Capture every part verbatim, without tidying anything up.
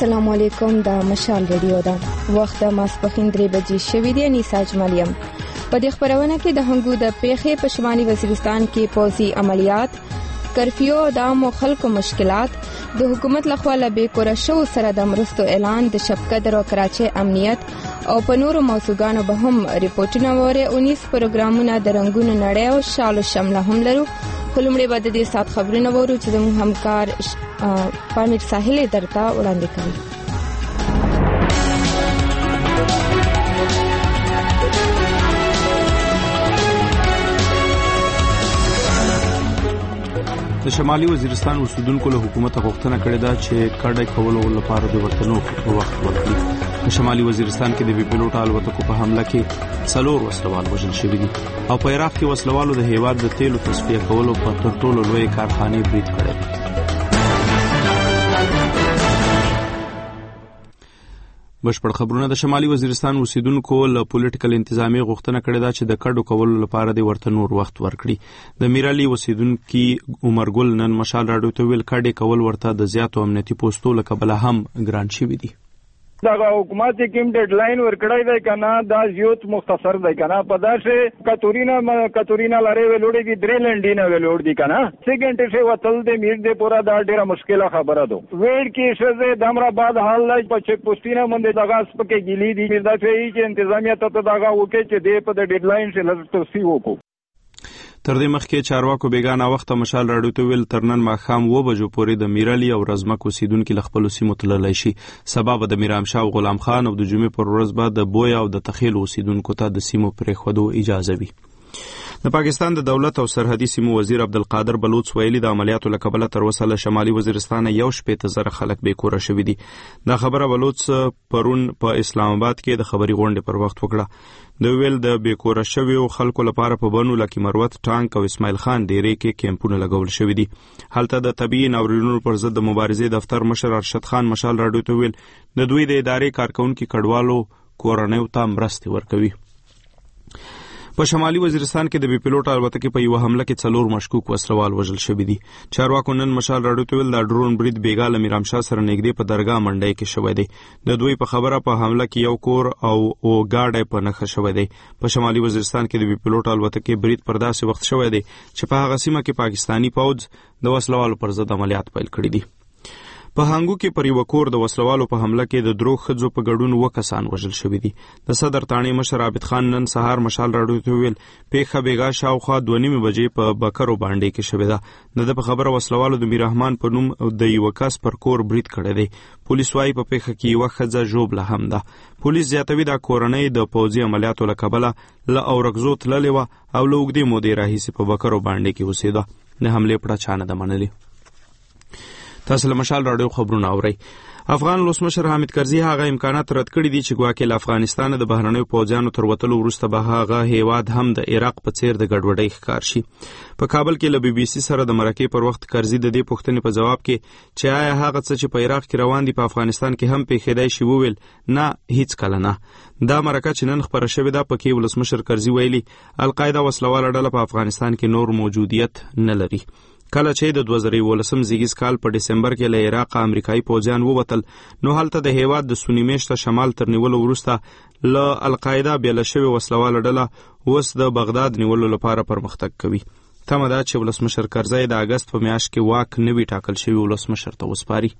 السلام علیکم. د مشال ریډیو ده وخت ماسپښین درې بجې شوې دي. نیسا اجمالیم په دې خبرونه کې د هنګو د پیښې په شمالي وزیرستان کې پوځي عملیات، کرفیو د عامو خلکو مشکلات، د حکومت لخوا له بې کوره شوو سره د مرستو اعلان، د شبقدر او کراچۍ امنیت او په نورو موضوعګانو به هم ریپورټونه وره. اونیس پروګرامونه د رنگونو نړۍ او شالو شمله هم لرو. خلومړي به د دې سات خبرونه وورو چې زموږ همکار پامیر ساحل درته وړاندې کوي. د شمالي وزیرستان اوسیدونکو له حکومت غوښتنه کړې ده چې کډه کولو لپاره د ورتنو په وخت ورکړي. په شمالي وزیرستان کې د بي پیلوټ الوتکو په حمله کې څلور وسلوال وژل شوي دي او په عراق کې وسلوالو د هیواد د تیلو تصفیه کولو په تر ټولو لوی کارخانې برید کړی. بشپړ خبرونه. د شمالي وزیرستان اوسیدونکو له پولیټیکل انتظامی غوښتنه کړې ده چې د کډو کولو لپاره د ورته نور وخت ورکړي. د میرالي اوسیدونکو عمر ګل نن مشال راډیو ته ویل کډې کول ورته د زیاتو امنیتي پوسټو له کبله هم ګران شوي دي. دا حکومت کوم ډیډلاین ورکړی دی کنه دا زیات مختصر دی کنه په داسې کاتورینا کاتورینا لاره ولوړي دي درې لنډینه ولوړ دي کنه سیکنډ شه وتل دې میر دې پورا دا ډیره مشکله خبره ده. ویډ کې شزه دمرا بعد حال لای په چک پوسټینه باندې دغه سپکه ګلی دي دا چې انتظامیه ته دغه وکړي چې دې په ډیډلاین شه لږ توسي وکړو. تر دې مخکې چارواکو بیگانه وخت مشال راډیو ته ویل تر نن ماښام و بجو پورې د میرالي او رزمک اوسیدونکو له خپل سیمو تللی شي. سبب د میرامشاه او غلام خان او د جمعې پر ورځ بعد د بویا او د تخیل اوسیدونکو ته د سیمو پرېښودو اجازه وي. د پاکستان د دولت او سرحدي سیمو وزیر عبدالقادر بلوچ ویلي د عملیاتو له کبله تر اوسه له شمالي وزیرستان یو شپېته زره خلک بې کوره شوي دي. دا خبره بلوچ پرون په اسلام آباد کې د خبري غونډې پر وخت وکړه. د ویل د بې کوره شویو خلکو لپاره په بنو لکه مروت، ټانک او اسماعیل خان ډیرې کې کیمپونه لګول شوي دي. هلته د طبيعي ناورینونو پر ضد د مبارزې دفتر مشر ارشد خان مشال راډیو ته ویل د دوی د ادارې کارکونکو کډوالو کورنیو ته مرستې ورکوي. په شمالي وزیرستان کې د بي پیلوټ الوتکې په یو حمله کې څلور مشکوک وسلوال وژل شوي دي. چارواکو نن مشال راډیو ته ویل د ډرون برید بیګا له میرامشاه سره نږدې په درګاه منډۍ کې شوی دی. د دوی په خبره په حمله کې یو کور او او گاډی په نښه شوی دی. په شمالي وزیرستان کې د بي پیلوټ الوتکې برید پر داسې وخت شوی دی چې په هغه سیمه کې پاکستانی پوځ د وسلوالو پر ضد عملیات پیل کړي دي. په هانګو کې پر یو کور د وسلوالو په حمله کې د درو ښځو په ګډون و کسان وژل شوي دي. د صدر تانې مشر عابد خان نن سهار مشال راډیو ته ویل پیښه بیګا شاوخوا دوه نیمې بجې په بکرو باندې کې شوې ده. د په خبره وسلوالو د میررحمان په نوم د یو کس پر کور برید کړی دی. پولیس وايي په پیښه کې یو ښځه ژوبله هم ده. پولیس زیاتوي دا کورنۍ د پوځي عملیاتو له کبله له اورګزو تللې وه او له اوږدې مودې راهیسې په بکرو باندې کې اوسېده. د حملې پړه چا نه ده منلې. تاسو له مشال راډیو خبرونه اورئ. افغان ولسمشر حامد کرزي هغه امکانات رد کړي دي چې ګواکې له افغانستان د بهرنیو پوځیانو تر وتلو وروسته به هغه هیواد هم د عراق په څیر د ګډوډۍ ښکار شي. په کابل کې له بي بي سي سره د مرکې پر وخت کرزي د دې پوښتنې په جواب کې چې آیا هغه څه چې په عراق کې روان دي په افغانستان کې هم پیښیدای شي وویل نه، هیڅ کله نه. دا مرکه چې نن خبره شوې ده پکې ولسمشر کرزي ویلي القاعده وسلواله ډله په افغانستان کې نور موجودیت نه لري. کله چې د دوه زره یولسم زیږیز کال په ډسمبر کې له عراق امریکایي پوځیان ووتل نو هلته د هیواد د سونی میشته شمال تر نیولو وروسته له القاعده بیله شوې وسلواله ډله اوس د بغداد نیولو لپاره پرمختګ کوي. تمه ده چې ولسمشر کرزي د اګست په میاشت کې واک نوي ټاکل شوي ولسمشر ته وسپاري.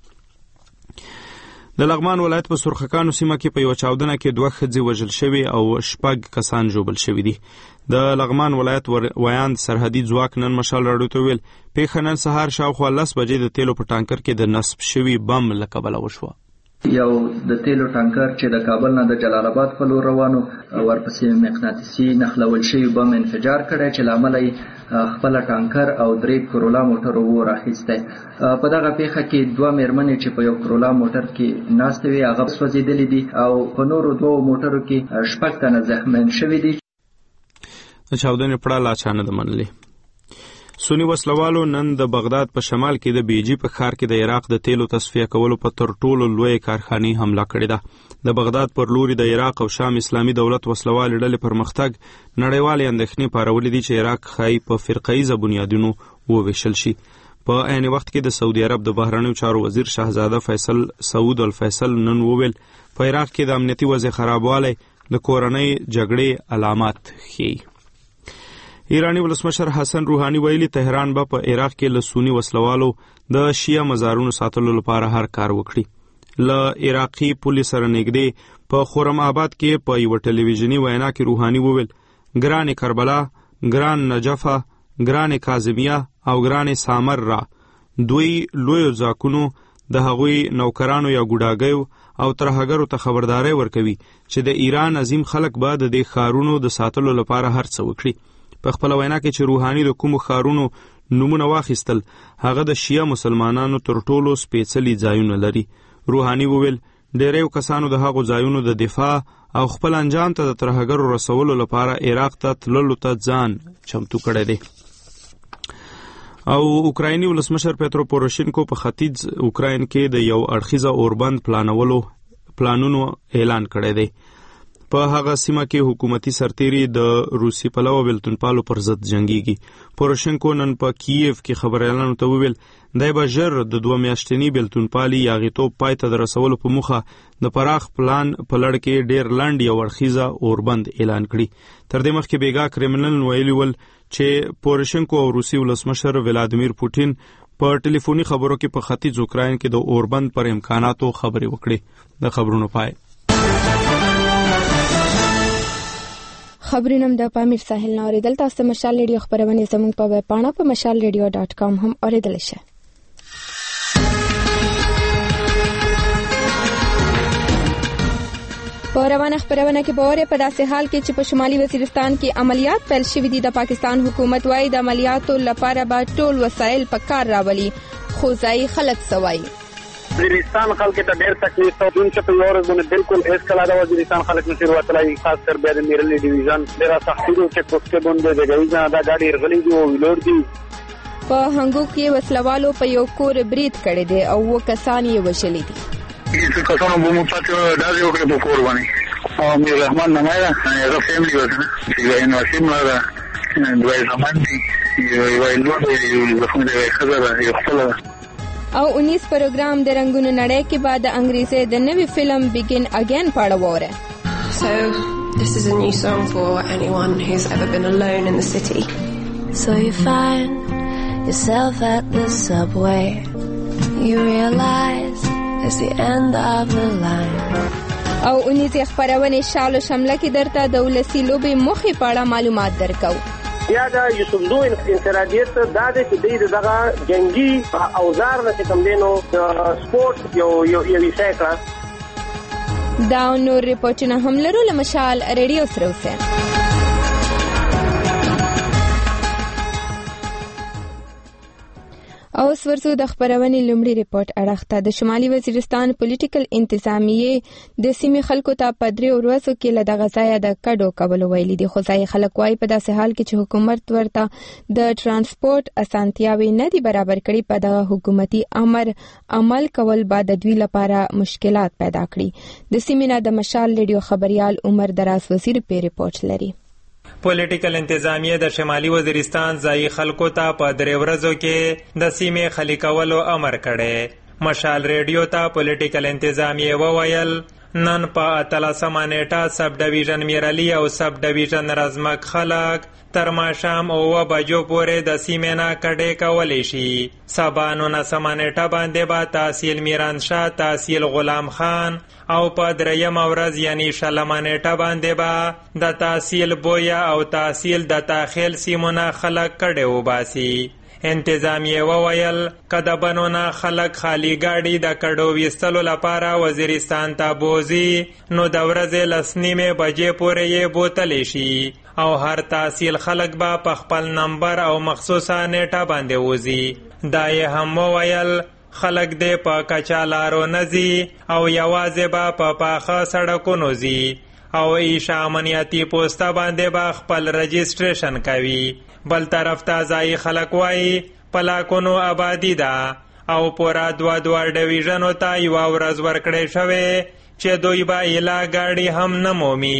د لغمان ولایت په سرخکانو سیمه کې په یو چاودنه کې دوه ښځې وژل شوي او شپږ کسان ژوبل شوي دي. د لغمان ولایت ویاند سرحدي ځواک نن مشال راډیو ته ویل پیښه نن سهار شاوخوا لس بجې د تیلو په ټانکر کې د نصب شوي بم له کبله وشوه. یو د تیلو ټانکر چې د کابل نه د جلال آباد په لور روانو ورپسې مقناطیسي نښلول شوي بم انفجار کړی چې له امله یې خپل ټانکر او درې کرولا موټر اور اخیستی. په دغه پیښه کې دوه میرمنې چې په یو کرولا موټر کې ناستې وې هغه سوځېدلې دي او په نورو دوو موټرو کې شپږ تنه زخمیان شوي دي. د چاودنې پړه لا چا نه ده منلې. سونی وسلوالو نن د بغداد په شمال کې د بیجی په ښار کې د عراق د تیلو تصفیه کولو په تر ټولو لوی کارخانې حمله کړې ده. د بغداد پر لوري د عراق او شام اسلامي دولت وسلوال ډلې پرمختګ نړیوالې اندېښنې پارولې دي چې عراق ښایي په فرقه‌ایزه بنیادونو وویشل شي. په عین وخت کې د سعودي عرب د بهرنیو چارو وزیر شهزاده فیصل سعود الفیصل نن وویل په عراق کې د امنیتي وضع خرابوالی د کورنۍ جګړې علامات ښیي. ایرانی ولسمشر حسن روحانی ویلي تهران به په عراق کې له سني وسلوالو د شیعه مزارونو ساتلو لپاره هر کار وکړي. له عراقي پولیس سره نږدې په خرم آباد کې په یوه ټلویزیوني وینا کې روحانی وویل ګران کربلا، ګران نجفه، ګران کاظمیه او ګران سامر را دوی لویو ځاکونو د هغوی نوکرانو یا ګوډاګیو او ترهګرو ته خبرداری ورکوي چې د ایران عظیم خلک به د دې ښارونو د ساتلو لپاره هر څه وکړي. په خپله وینا کې چې روحانی د کومو ښارونو نومونه واخیستل هغه د شیعه مسلمانانو تر ټولو سپېڅلي ځایونه لري. روحانی وویل ډیرو کسانو د هغو ځایونو د دفاع او خپل انجام ته د ترهګرو رسولو لپاره عراق ته تللو ته ځان چمتو کړی دی. او اوکرایني ولسمشر پیترو پوروشینکو په ختیځ اوکراین کې د یو اړخیزه اوربند پلانولو پلانونو اعلان کړی دی. په هغه سیمه کې حکومتي سرتیري د روسي پلوه بېلتونپالو پر ضد جنګیږي. پوروشینکو نن په کییف کې خبریالانو ته وویل دی به ژر د دوه میاشتني بېلتونپالي یاغیتوب پای ته د رسولو په موخه د پراخ پلان په لړ کې ډېر لنډ یو اړخیزه اوربند اعلان کړي. تر دې مخکې بیګا کرملن ویلي ول چې پوروشینکو او روسي ولسمشر ولادیمیر پوټین په ټلیفوني خبرو کې په ختیځ اوکراین کې د اوربند پر امکاناتو خبرې وکړي. د خبرونو پای. خبرونه د پامیر ساحل نه اوریدل. تاسو مشال ریډیو خبرونه زموږ په ویب پاڼه په مشال ریډیو ډاټ کام هم اوریدل شئ. په روانه خبرونه کې باور په داسې حال کې چې په شمالي وزیرستان کې عملیات پیل شوي دي. د پاکستان حکومت وايي د عملیاتو لپاره به ټول وسایل په کار راولي، خو ځایي خلک سوای وزیرستان خلک ته ډېر تکلیف او جون چې په یو ورځ باندې بالکل هیڅ کله د وزیرستان خلک نشي ورتلای، خاص کر بیا د میرلی ډیویژن ډېره سختي ده چې کوڅې باندې د ګایزه دا ګاډي رغلي دي او ویلوړ دي. په هنګو کې وسلوالو په یو کور برید کړی دی او و کسان یې وژلي دي. چې کسانو به مو پاتې داسې وکړي په کور باندې او میر رحمان نمایه هغه فیملی وکړه چې یو نواسیم لاره دوی زمان دي یو ویلوړ دی یو زخم دی خزر یو خپل او انیس پروګرام د رنگونو نړۍ کې بعد انګریزي د نوې فلم بیگن اگین پاړه وره. So this is a new song for anyone who's ever been alone in the city. So you find yourself at the subway. You realize it's the end of the line. او انیس خبرونه شالو شمله کې درته د ولسی لوبې مخې پاړه معلومات درکو. یا دا یوسفزو انفرادیت دا د دې دغه جنگي اوزار نه کوم دینو سپورت یو یو یو سایکل دا نور ریپورتونه هم لرو. لمشال ریډیو سره اوسه. او ورسو د خبرونې لومړی ریپورت اړخته. د شمالي وزیرستان پولیټیکل انتظامیه د سیمې خلکو ته په درې ورځو کې له دغه ځایه د کډو کولو ویلي دي، خو ځایي خلک وایي په داسې حال کې چې حکومت ورته د ترانسپورت اسانتیاوې نه دي برابر کړي، په دغه حکومتي امر عمل کول به د دوی لپاره مشکلات پیدا کړي. د سیمې نه د مشال ریډیو خبريال عمر دراز وزیر په ریپورت لري. پولیټیکل انتظامیه د شمالي وزیرستان ځایي خلکو ته په درې ورځو کې د سیمې خالي کولو امر کړی. مشال ریډیو ته پولیټیکل انتظامیه وویل نن په اتلسمه نیټه سب ډیویژن میرلی او سب ډیویژن رزمک خلک تر ماښام اوه بجو پورې د سیمې نه کډې کولی شي. سبا نولسمه نیټه باندې به تحصیل میرانشاه، تحصیل غلام خان او په درېیمه ورځ یعنی شلمه نیټه باندې به د تحصیل بویا او تحصیل د تاخیل سیمونه خلک کډې وباسي. انتظامیه وویل که د بنو نه خلک خالی ګاډي د کډو ویستلو لپاره وزیرستان ته بوځي نو د ورځې لس نیمې بجې پورې یې بوتلی شي او هر تحصیل خلک به په خپل نمبر او مخصوصه نیټه باندې وځي. دا یې هم وویل خلک دې په کچا لارو نه ځي او یوازې به په پاخه سړکونو ځي او ایشه امنیتي پوسته باندې به خپل رجسټریشن کوي. بل طرف ته ځایي خلک وایي په لاکونو آبادی ده او پورا دوه دوه ډیویژنو ته یوه ورځ ورکړی شوې چې دوی به ایله ګاډي هم نه مومي.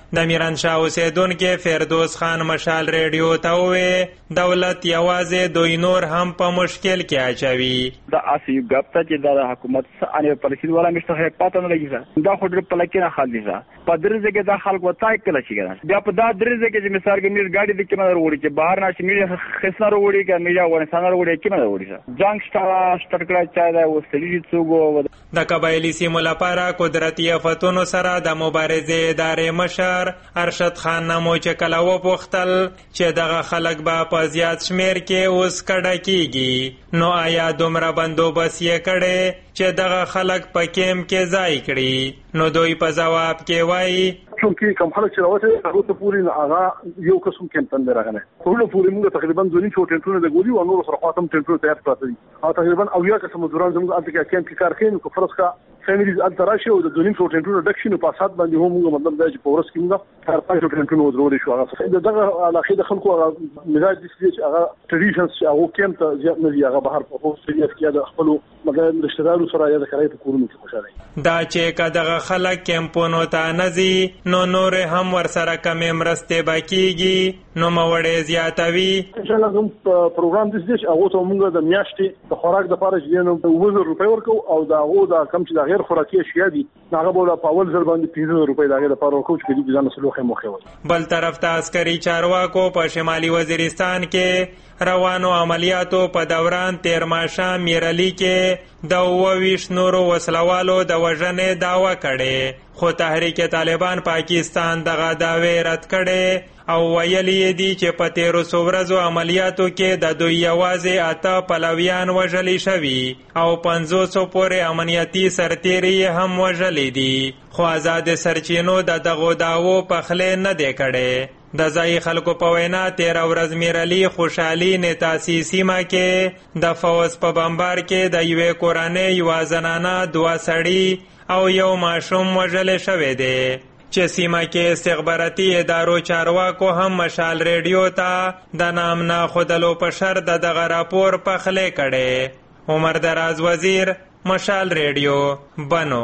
د میرانشاه اوسیدونکو فردوس خان مشال ریډیو ته وویل دولت یوازې دوی نور هم په مشکل کې اچوي. دا اسی ګپته چې د حکومت انې پالیسي والا مشته پاتې نه لګي دا خو ډېر پلکې نه خالي ځه په درځه کې دا خلک وتاي کله شي ګرځي بیا په دا درځه کې چې مثال کې میر ګاډي د کیمه وروړي چې بهر ناشي میر خسنه وروړي کې میر افغانستان وروړي کیمه وروړي جنگ سټار سټکړه چا دا وسلې څوګو د قبایلی سیمو لپاره قدرتي آفتونو سره د مبارزې ادارې مشر ارشد خان نامو چې کله وپوښتل چې دغه خلک به په زیات شمیر کې اوس کډه کیږي نو آیا دومره بندوبست یې کړی چې دغه خلک په کیمپ کې ځای کړي نو دوی په جواب کې وایي چونکی کم خلک چې راوته هغه ته پوری هغه یو قسم کمپن درغنه ټول پوری موږ تقریبا ځونی څو ټنټونه د ګولي او نور سره خاطم ټنټونه تیار کړل دي او تقریبا او یا قسم مزدوران زموږ انت کې کیمپ کې کار کوي نو فرض کا فیملیز التراشي او د ځونی څو ټنټونه ډکشن په اساس باندې هم موږ مطلب دا چې پورس کې موږ هر پنځه ټنټونه وځول شو هغه دغه علاقه د خلکو هغه مزاج دي چې هغه ټریډیشنز چې هغه کیمپ ته زیات نه دی هغه بهر په اوسټریلیا کې د خپل مګر رشتہ دارو سره یا د کرای په کورونو کې خوشاله دا چې کداغه خلک کیمپونو ته نزي نو نور هم ورسره کمې مرستې باکیږي نو موړې زیاتوي. ان شاء الله کوم پروګرام د دې هغه ته موږ د میاشتې د خوراک د لپاره چې نو د وزر روپۍ ورکو او دا هغه د کم چې د غیر خوراکي اشیاء دي هغه بوله په اول ځل باندې پنځه روپۍ د غیر لپاره ورکو چې د ځان مسلوخه مخه. بل طرف ته عسکري چارواکو په شمالي وزیرستان کې روانو عملیاتو په دوران تیر ماښام میرلی کې د اوویشت نورو وسلوالو د وژنې دعوه کړې خو تحریک طالبان پاکستان دغه دعوې رد کړې او ویلي دي چې په تیرو څو ورځو عملیاتو کې د دوی یوازې اته پلویان وژلي شوي او پنځوسو پورې امنیتي سرتیري هم وژلي دي خو آزاد سرچینو د دغو دعوو پخلی نه دی کړی. د ځایي خلکو په وینا تیره ورځ میرعلي خوشحالي نتاسي سیمه کې د فوز په بمبار کې د یوې کورنۍ یوه زنانه دوه سړي او یو ماشوم وژلی شوی دی چې سیمه کې استخباراتي ادارو چارواکو هم مشال ریډیو ته د نام ناخودلو په شر د دغه راپور پخلی کړی. عمر دراز وزیر مشال ریډیو بنو.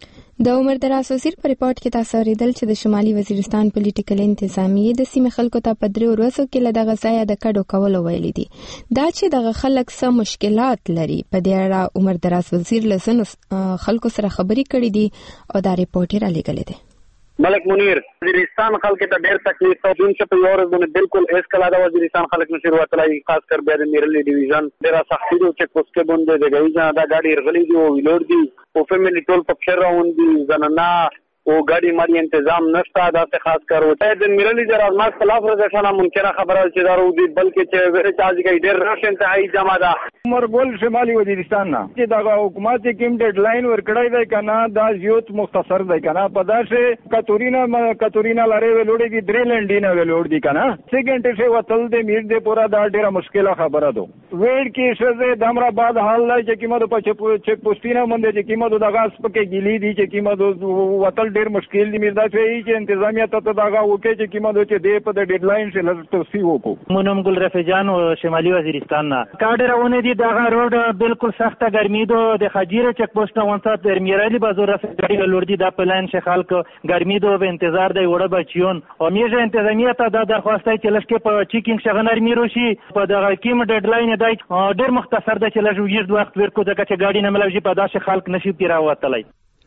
د عمر دراز وزیر په ریپورت کې تاسو اوریدل چې د شمالي وزیرستان پولیټیکل انتظامیه د سیمې خلکو ته په درې ورځو کې له دغه ځایه د کډو کولو ویلي دي دا چې دغه خلک څه مشکلات لري. په دې اړه عمر دراز وزیر له ځینو خلکو سره خبرې کړې دي او دا ریپورت یې رالیږلی دی. ملک منیر وزیرستان خلک ته ډېر تکلیف او دون چې په یو ورځ باندې بالکل هیڅ کله د وزیرستان خلک نشي ورتلای خاص کر بیا د میرلی ډیویژن ډېره سختي ده چې کوسکه باندې د غوي ځان دا ګاډي رغلي دي او ویلور دي او فیملی ټول په خیر روان دي زنانا او ګاډي مالي تنظیم نشته دا څه خاص کار وته د میرلی جر ازماس خلاف رضاشانه ممکنه خبره چې دارو دي بلکې چې ورته چارج کوي ډېر راشن ته ای جمع ده. عمر ګل شمالي وزیرستان نه چې دا حکومت کې ډیډ لاین ورکړای دی کنه دا زیات مختصر دی کنه په داسې کاتورینا کاتورینا لاره ولوړي دي درې لنډینه ولوړ دي کنه سیکنډ شه وتل د میر دې پورا دا ډیره مشکله خبره ده. وېډ کې شزه د امر بعد حال لای چې کیمه په چک پوسټینه باندې چې کیمه د غاز پکې ګلی دي چې کیمه وتل ډیر مشکل دي مردا چې چې انتظامیه ته داغه وکي چې کیمه د چې د په د ډیډ لاین شه لږ توصیف وکړو. مونم ګل رفیجان او شمالي وزیرستان نه کاډرونه دي دغه روډ بالکل سخته ګرمي دو د خجیره چک پوسټ وانته د میرلی بازار رفیجان لور دي د پلان شخال کو ګرمي دو به انتظار دی وړه بچیون او میجه انتظامیه ته د درخواستای چې لشکې په چیکینګ شغنر میرو شي په دغه کیم ډیډ لاین دی ډیر مختصر د چې لږ ویږد وخت ورکو دغه چې ګاډي نه ملوي په داسې خلک نشي پیراوتلای.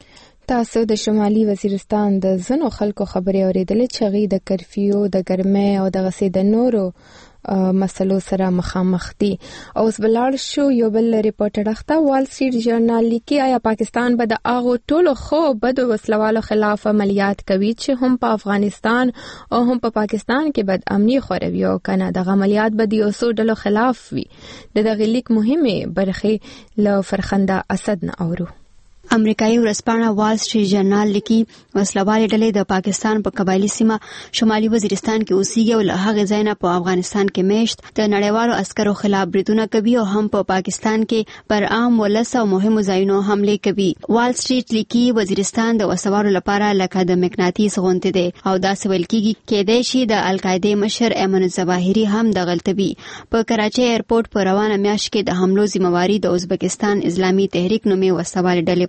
تاسو د شمالي وزیرستان د زنو خلکو خبرې اوریدلې چې غي د کرفیو د ګرمۍ او د غسې د نورو مسلو سره مخامخ دي. او اوس بلار شو یو بل ریپورټر اخته وال سټریټ ژورنال لیکي آیا پاکستان به د اغو ټولو خو بدو وسلوالو خلاف عملیات کوي چې هم په افغانستان او هم په پاکستان کې بد امني خوروي او کنه د عملیات به د اوسو ډلو خلاف وي. د دغه لیک مهمه برخه ل فرخنده اسد نه اورو. امریکایي ورځپاڼه وال سټریټ ژورنال لیکي وسلوالې ډلې د پاکستان په قبایلی سیمه شمالي وزیرستان کې اوسېږي او له هغې ځای نه په افغانستان کې میشت د نړیوالو عسکرو خلاف بریدونه کوي او هم په پاکستان کې پر عام ولس او مهمو ځایونو حملې کوي. وال سټریټ لیکي وزیرستان د وسوالو لپاره لکه د مقناطیس غونډې دی او داسې ویل کېږي کېدای شي د القاعدې مشر ایمن الظواهري هم دغلته وي. په کراچۍ ایرپورټ په روانه میاشت کې د حملو ذمہواري د ازبکستان اسلامي تحریک نومې وسوالې ډلې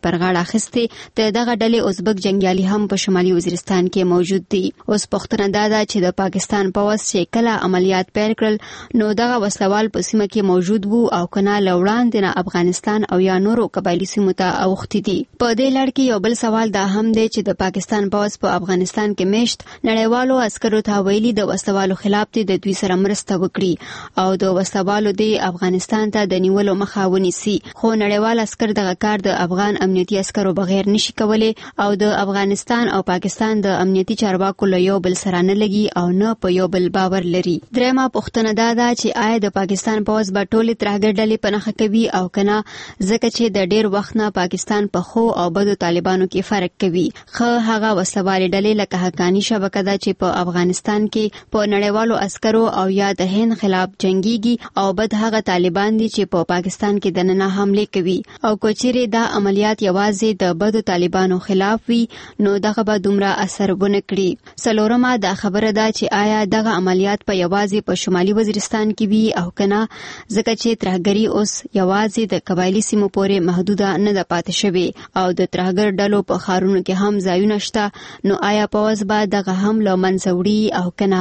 پر غاړه اخیستې د دغه ډلې ازبک جنگیالي هم په شمالي وزیرستان کې موجود دي. اوس پوښتنه دا ده چې د پاکستان پوځ چې کله عملیات پیل کړل نو دغه وسلوال په سیمه کې موجود وو او کنه لوړاندې نه افغانستان او یا نورو قبایلی سیمو ته اوښتي دي. په دې لړ کې یو بل سوال دا هم دی چې د پاکستان پوځ په افغانستان کې میشت نړیوالو عسکرو ته ویلي د وسلوالو خلاف د دوی سره مرسته وکړي او د وسلوالو د افغانستان ته د نیولو مخه ونیسي، خو نړیوال عسكر دغه کار د افغان امنیتي عسکرو بغیر نشي کولای او د افغانستان او پاکستان د امنیتي چارواکو له یو بل سره نه لګي او نه په یو بل باور لري. درېمه پوښتنه دا ده چې آیا د پاکستان پوځ به ټولې ترهګر ډلې په نښه کوي او کنه، ځکه چې د ډېر وخت نه پاکستان په خو او بدو طالبانو کې فرق کوي. خو هغه وسلوالې ډلې لکه حقانی شبکه ده چې په افغانستان کې په نړیوالو عسکرو او یا د هند خلاف جنگيږي او بد هغه طالبان دي چې په پاکستان کې د نننه حمله کوي او کوچيري دا عملیات یوازې د بدو طالبانو خلاف وي نو دغه به دومره اثر ونه کړي. څلورمه دا خبره ده چې آیا دغه عملیات په یوازې په شمالي وزیرستان کې وي او کنه، ځکه چې ترهګری اوس یوازې د قبایلی سیمو پورې محدوده نه ده پاتې شوی او د ترهګر ډلو په خارونو کې هم ځایونه شته، نو آیا پوځ به دغه هم له منځه وړي او کنه؟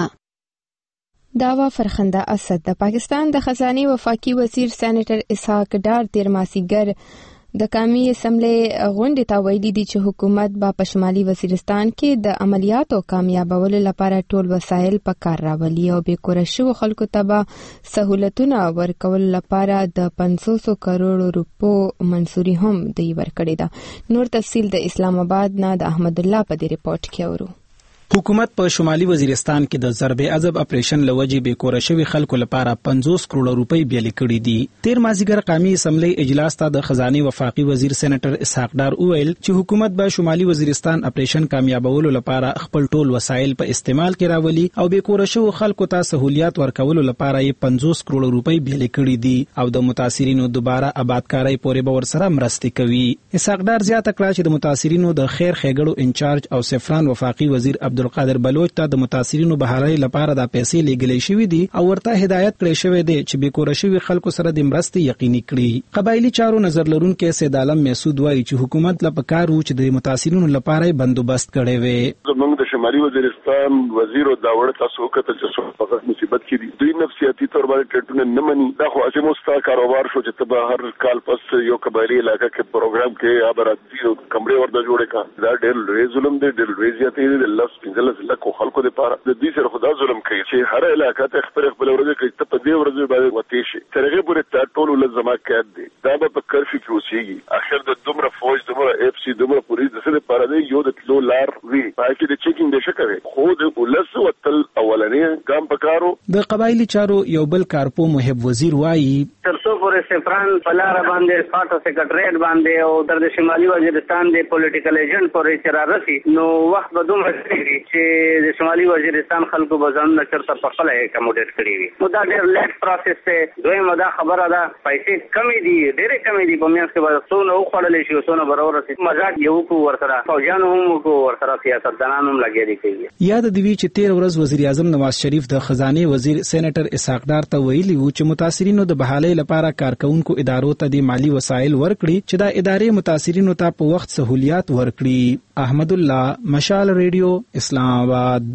داوا فرخنده اسد د پاکستان د خزانه وفاقي وزیر سېنیټر اسحاق ډار تیر ماسیګر د قومي اسمبلی غونډې ته ویلي دي چې حکومت به په شمالي وزیرستان کې د عملیاتو کامیابولو لپاره ټول وسایل په کار راولي او به کور شو خلکو ته به سہولتونه ورکول لپاره د پنځوس کروڑ روپو منصوري هم دی ورکړي ده. نور تفصیل د اسلام آباد نه د احمد الله په دې ریپورت کې اورو. حکومت په شمالي وزیرستان کې د ضرب عذب اپریشن لوجې به کور شوی خلکو لپاره پنځوس کروڑ روپۍ بیل کړي دي. تیر مازیګر قومي اسمبلی اجلاس ته د خزانه وفاقي وزیر سېنیټر اسحاق ډار وویل چې حکومت به شمالي وزیرستان اپریشن کامیابولو لپاره خپل ټول وسایل په استعمال کې راولي او به کور شوی خلکو ته سہولیات ورکولو لپاره یې پنځوس کروڑ روپۍ بیل کړي دي او د متاثرینو دوباره آبادکاري پورې به ورسره مرسته کوي. اسحاق ډار زیاته کړه چې د متاثرینو د خیر ښېګړو انچارج او سفران وفاقي وزیر عبد القادر بلوچ ته د متاثرینو بهالۍ لپاره د پیسې لګلې شوې دي او ورته هدایت کړی شوی دی چې به کور شوی خلکو سره د مرستې یقیني کړي. قبایلی چارو نظر لرونکو سید عالم مسعود وایي چې حکومت لا پکارو چې د متاثرینو لپاره بندوبست کړي وي. زموږ د شمالي وزیرستان وزیر او داوړ تاسو کته چې څو په مصیبت کې دي دوی نفسیاتي تور باندې ټټونه نه مني. دا خو چې مستا کاروبار شو چې تبه هر کال پس یو قبایلی علاقہ کې پروګرام کې ابراتي او کمرې ورته جوړه کا دا ډېر لوی ظلم دی، ډېر لوی زیاتې دی. الله سبحانه کو خلکو د پاره د دې سره خدا ظلم کوي چې هر علاقه ته خپل خپل ورځ کوي ته په دې ورځ باندې وتی شي ترغه پورې تا ټول لزما کېد دي دا به کرفي کې اوسېږي. اخر د دومره فوج دومره اف سي دومره پولیس د څه لپاره دی یو د تلو لار وی پاتې د چیکینګ د شکوي خو د ولس وتل اولنې ګام پکارو. د قبایلی چارو یو بل کارپو محب وزیر وایي ترڅو پورې سفران پلار باندې فاټو سیکریټریټ باندې او در د شمالي وزیرستان د پولیټیکل ایجنټ پورې چر راسي نو وخت به دومره کېږي چې د شمالي وزیرستان خلکو بزن چرته په خپل اکموډیټ کړی وي. نو دا ډېر لیټ پروسس ته دوی مدا خبره ده پیسې کمی دي ډېرې کمی دي په میانس کې به څونه وخړلې شي څونه برابر شي مزاج یو کو ورسره فوجان هم کو ورسره سیاستدانان هم لګېدي کوي. یاد دی چې تیر ورځ وزیر اعظم نواز شریف د خزانه وزیر سېنیټر اسحاق ډار ته ویلي و چې متاثرینو د بحالۍ لپاره کارکونکو ادارو ته د مالی وسایل ورکړي چې دا ادارې متاثرینو ته په وخت سہولیات ورکړي. احمد الله مشال ریډیو اسلام آباد.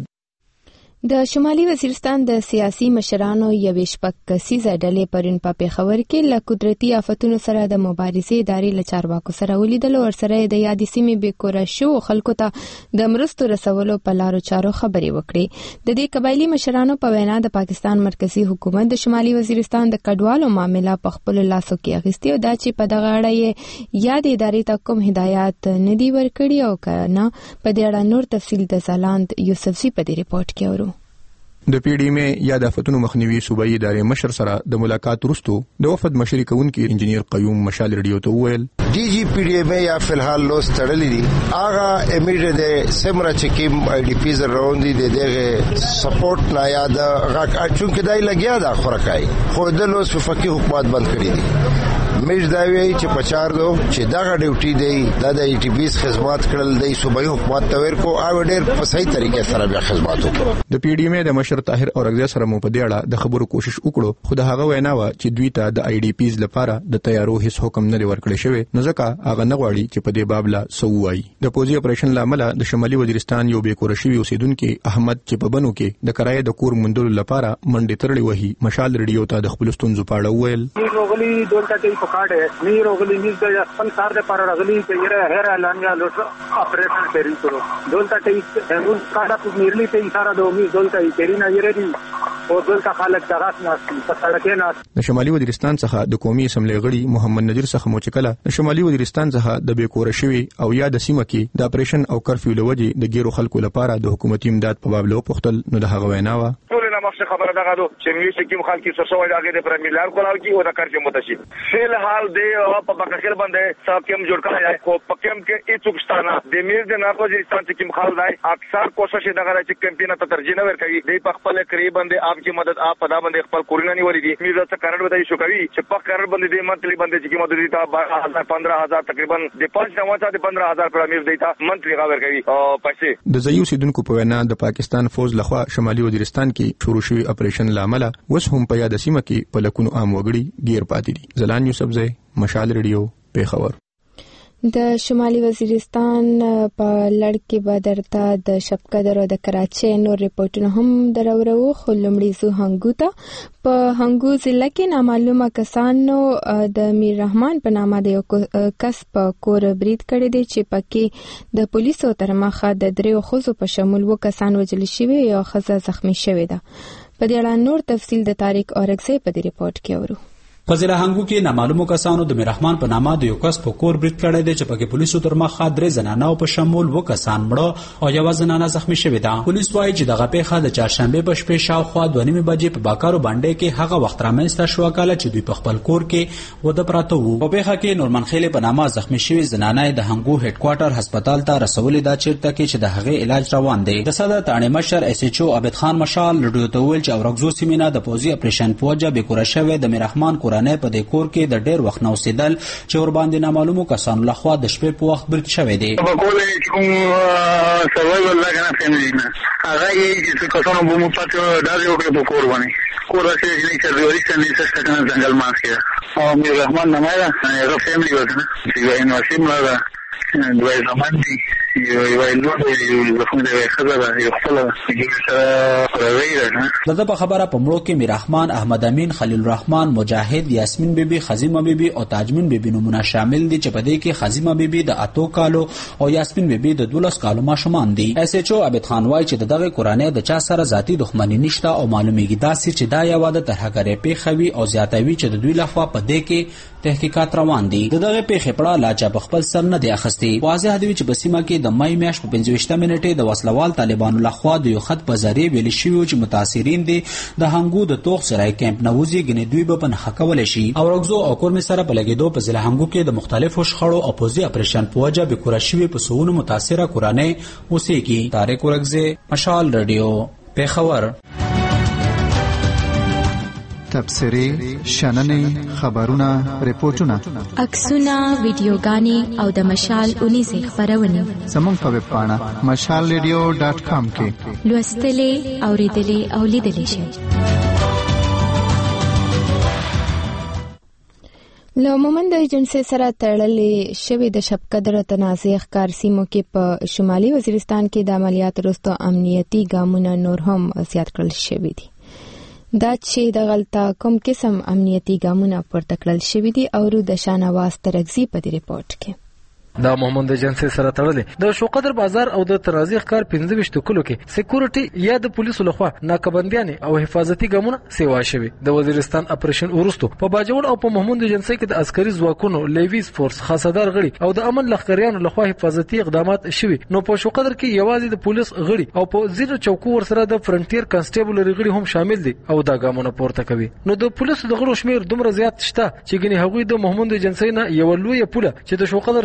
د شمالي وزیرستان د سیاسي مشرانو یوې شپږ کسیزه ډلې پرون په پیښور کې له قدرتي آفتونو سره د مبارزې ادارې له چارواکو سره ولیدل او ورسره د یادې سیمې بې کوره شوو خلکو ته د مرستو رسولو په لارو چارو خبرې وکړې. د دې قبایلي مشرانو په وینا د پاکستان مرکزی حکومت د شمالي وزیرستان د کډوالو معاملې په خپل لاسو کې اخیستي او دا چې په دغه اړه یې یاد ادارې ته کوم هدایت نه دی ورکړي او کنه په دې اړه نور تفصیل د زلاند یوسفزي په دې ریپورت کې اورو. د پی ډی مې یا د آفتونو مخنیوي صوبایي ادارې مشر سره د ملاقات وروسته د وفد مشري کوونکي انجنیر قیوم مشال ریډیو ته وویل ډي جی پی ډی مې یا فلحال لوس تړلې دي هغه امیډیټ د سمرا چکیم آی ډی پیز راوندي د دغه سپورټ نه یا د هغه چونکه دای لګیا دا خورکای خو د لوس فقيه حکومت بند کړی دي مېج دا وی چې پچار دو چې دا ډیوټي دی دا د ای ټي پی خدمات کړل دی صوبایي حکومت ته ورکو او ډېر په صحیح طریقې سره بیا خدمات وکړو. د پی ډی ایم د مشر طاهر اورغزی سره مو په دې اړه د خبرو کوشش وکړو، خو د هغه وینا و چې دوی ته د ای ډي پیز لپاره د تیارو هیڅ حکم نه ورکړی شوی، نو ځکه هغه نه غواړي چې په دې باب لا سووایي. د پوزي اپریشن لامل د شمالي وزیرستان یو بې کور شوی اوسیدونکو احمد چې په بنو کې د کرایې د کور مندلو لپاره منډې ترړې وهي مشال ریډیو ته د خپل ستونزو په اړه وویل. روغلی دولت ټي پکاړه نه روغلی نیز د خپل کار د پر رغلی چې یې هر اعلان یا لوټ اپریشن کوي کړو دولت ټي هغه کار په میرلی ته سره د امید دولت ټي کرینا یې دی او دولت خلک دغه نه په سړک نه. د شمالي وزیرستان څخه د قومي اسمبلی غړي محمد نذیر څخه مو چکله د شمالي وزیرستان څخه د بې کور شوی او یا د سیمه کې د اپریشن او کرفیو لوجه د ګیرو خلکو لپاره د حکومتي امداد په باب لو پختل نو د هغه وینا و مخ خبره دغه دو چې میشه کوم خلک څه شوی دغه د پرمیلار کولاو کی او د کار کې متشي فل حال دی او په بکر باندې صاحب کوم جوړ کړی کو پکم کې هیڅ څه د میر د ناکو وزیرستان چې کوم خال دی اکثر کوشش دغه چې کمپینه ته ترجیح نه ورکوي دی په خپل قریب باندې اپ کی مدد اپ په دا باندې خپل کورونه نیولې دي میر څه کارډ ودای شو کوي چې په کارډ باندې د منتلی باندې چې مدد دي تا پندرہ هزار تقریبا د پنځه نوته د پندرہ هزار پر میر دیتا منتلی غا ورکوي او پیسې د زیو سیدونکو په وینا د پاکستان فوج لخوا شمالي وزیرستان کې شروع شوی اپریشن لامل وس هم په یاد سیمه کې په لکونو عام وګړي گیر پاتې دي. زلان یوسفزی مشال ریډیو پیښور. د شمالي وزیرستان په لړ کې به درته د شپقدر او د کراچۍ نور ریپورتونه هم درورو، خو لومړی زو هنګو ته په هنګو ضلع کې نامعلومه کسانو د میر رحمان په نامه د یو کس په کور برید کړی دی چې پکې د پولیسو تر مخه د دریو ښځو په شمول و کسان وژل شوي او ښځه زخمی شوې ده. په دې اړه نور تفصیل د طارق اورغزی په دې ریپورت کې اورو. په ضلع هنګو کې نامعلومو کسانو د میر رحمان په نامه د یو کس په کور برید کړی دی چې پکې پولیسو تر مخه درې زنانه په شمول و کسان مړه او یو زنانه زخمی شوې ده. پولیس وايي چې دغه پیښه د چهارشنبه په شپې شاوخوا دوه نیمې بجې په باکارو باندې کې هغه وخت رامنځته شوه کله چې دوی په خپل کور کې وده پراته وو. په پیښه کې نورمن خیل په نامه زخمی شوې زنانه د هنګو هډ کوارټر هسپتال ته رسولې ده چیرته کې چې د هغې علاج روان دی. د صدر تانې مشر اس ایچ او عبد خان مشال رډیو ته ویل چې اورغزو سیمینه د پوزي اپریشن پوجا به کور شوه د میر رحمان کورانه په د کور د ډېر وخت نو سیدل چې ور باندې نامعلومو کسانو لخوا د شپې په وخت برید شوی دی. په کولې چې کوم سروایول لا کنه فیملی نه هغه یې چې کسانو په مو پاتې دا یو په کور باندې کور راځي چې چې دوی څنګه څه څنګه ځنګل ماسکه او میر رحمان نامه هغه فیملی وته چې یې نو سیم لا دوی زمان دي یو یو لوړ یو زخم دی خبره یو خپل دغه په خبره په مړو کې میر رحمان، احمد امین، خلیل الرحمن، مجاهد، یاسمین بیبي، خزیمه بیبي او تاجمن بیبي نمونه شامل دي چې په دې کې خزیمه بیبي د اتو کالو او یاسمین بیبي د دولس کالو ماشومان دي. اس ایچ او عبد خان وايي چې دغه قرانه د چا سره ذاتی دښمنی نشته او معلومیږي داسې چې دا یو د ترهګرۍ پیښوي او زیاتوي چې د دوی لخوا په دې کې تحقیقات روان دي. دغه پیښې پړه لا چا په خپل سر نه دی اخستي. واضح دی چې په سیمه کې د مای میاشت په پنځه منټې د وسلوال طالبانو لخوا د یو خط په ذریعه ویل شوی چې متاثرین دي د هنګو د توغ سرای کیمپ نووزي غنې دوی به په حقول شي. اورغزو او کورم سره په لګیدو په ضلع هنګو کې د مختلفو شخړو او پوزي اپریشن پوجا به کور شوی په سونو متاثره کورانه اوسېږي. طارق اورغزی مشال رادیو پیښور. تبصرې، شننې، خبرونه، ریپورتونه، عکسونه، ویډیوګانې او د مشال اونیزې خبرونه زموږ په ویب پاڼه مشال ریډیو ډاټ کام کې لوستلې، اوریدلې او لیدلې شئ. له مومند ایجنسی سره تړلې شوې د شپقدر تنازع ښکار سیمو کې په شمالي وزیرستان کې د عملیات وروسته امنیتي ګامونه نور هم زیات کړل شوي دي. دا چې د غلطه کوم قسم امنیتي ګامونه پورته کړل شوي دي او د شانواز ترغزي په دې ریپورت کې دا محمد ایجنسی سره تړلې د شوقدر بازار او د ترازیخ کار پنځه ویشت کلو کې سکیورټي یا د پولیسو لخوا ناکبندیان او حفاظتي ګامونه سیوا شوي. د وزیرستان اپریشن ورستو په باجوړ او په محمد ایجنسی کې د عسکري ځواکونو لیویز فورس خاصدار غړي او د امن لخکریانو لخوا حفاظتي اقدامات شوي. نو په شوقدر کې یوازې د پولیس غړي او په زیرو چوکو ور سره د فرنټیر کانسټیبل غړي هم شامل دي او دا ګامونه پورته کوي. نو د پولیسو د غړو شمیر دومره زیات شته چې ګنې هغوی د محمد ایجنسی نه یو لوی پوله چې د شوقدر سره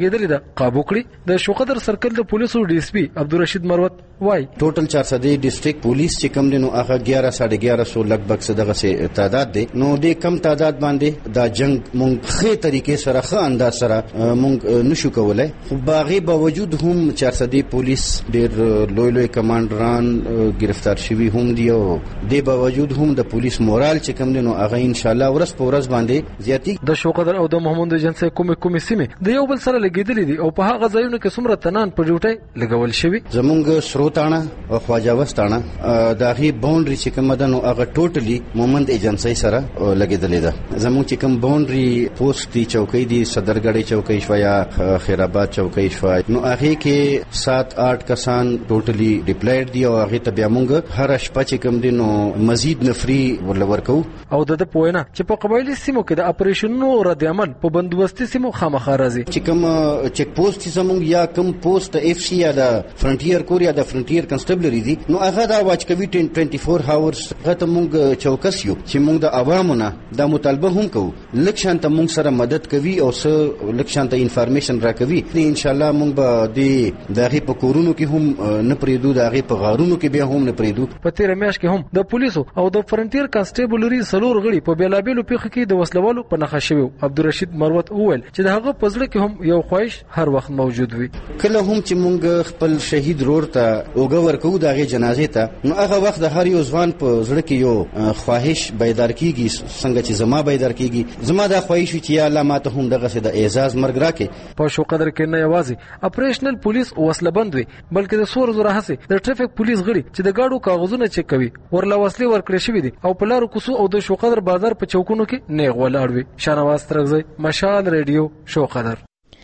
لګیدلې ده قابو کړي. د شوقدر سرکل د پولیسو ډي اس پی عبدالرشید مروت وای ټوټل چار سو ډیسټریکټ پولیس چې کم دي نو هغه ګیارہ ساڑھے گیارہ سو لګ بګ دغه سي تعداد دی. نو د کم تعداد باندې دا جنگ مونږ خې طریقې سره خه انداز سره مونږ نشو کولای، خو باغې باوجود هم چار سو پولیس ډېر لوی لوی کمانډران گرفتار شوي هم دي او د باوجود هم د پولیس مورال چې کم دي نو هغه ان شاء الله ورځ په ورځ باندې زیاتی. د شوقدر او د محمد جنسي کومې کومې سیمې د یو بل سره لګیدلې دي او په هغه ځایونو کې څومره تنان په ډیوټي لګول شوی. زمونږ سروتاڼه او خواجه وستاڼه د هغې باونډري چې کومه ده نو هغه ټوټلی مومند ایجنسۍ سره لګېدلې ده. زمونږ چې کوم باونډري پوسټ دي چوکۍ دي صدرګړۍ چوکۍ شوه یا خیرآباد چوکۍ شوه نو هغې کې سات آټ کسان ټوټلی ډپلایډ دي او هغې ته بیا موږ هره شپه چې کوم دي نو مزید نفري ورله ورکوو. او د ده په وینا چې په قبایلي سیمو کې د اپریشنونو رد عمل په بندوبستي سیمو خامخا راځي. چې کوم چیک پوسټ زمونږ یا کوم پوسټ اف سی یا د فرنټیر کور یا د فرنټیر کنسټبلری دي نو هغه دا واچ کوي ټوئنټي فور هاورز. هغه ته موږ چوکس یو چې موږ د عوامو نه دا مطالبه هم کوو لږ شانته موږ سره مدد کوي او څه لږ شانته انفارمیشن راکوي. ان شاء الله موږ به د هغې په کورونو کې هم نه پرېږدو، د هغې په غارونو کې بیا هم نه پرېږدو. په تېره میاشت کې هم د پولیسو او د فرنټیر کنسټیبلري څلور غړي په بېلابېلو پیښو کې د وسلوالو په نښه شوي. عبدالرشید مروت وویل چې د هغه په زړه کې هم یو خواهش هر وخت موجود وي. کله هم چې موږ خپل شهید رور ته اوږه ورکوو د هغې جنازې ته نو هغه وخت د هر یو ځوان په زړه کې یو خواهش بیدار کیږي، څنګه چې زما بیدار کیږي. زما دا خواهش وي چې یا الله ماته هم دغسې د اعزاز مرګ راکړي. په شوقدر کې نه یوازې اپریشنل پولیس وسله بند وي بلکې د څو ورځو راهیسې د ټریفیک پولیس غړي چې د ګاډو کاغذونه چک کوي ورله وسلې ورکړې شوي دي او په لارو کوڅو او د شوقدر بازار په چوکونو کې نیغ ولاړ وي. شاهنواز ترغزی، مشال ریډیو، شوقدر.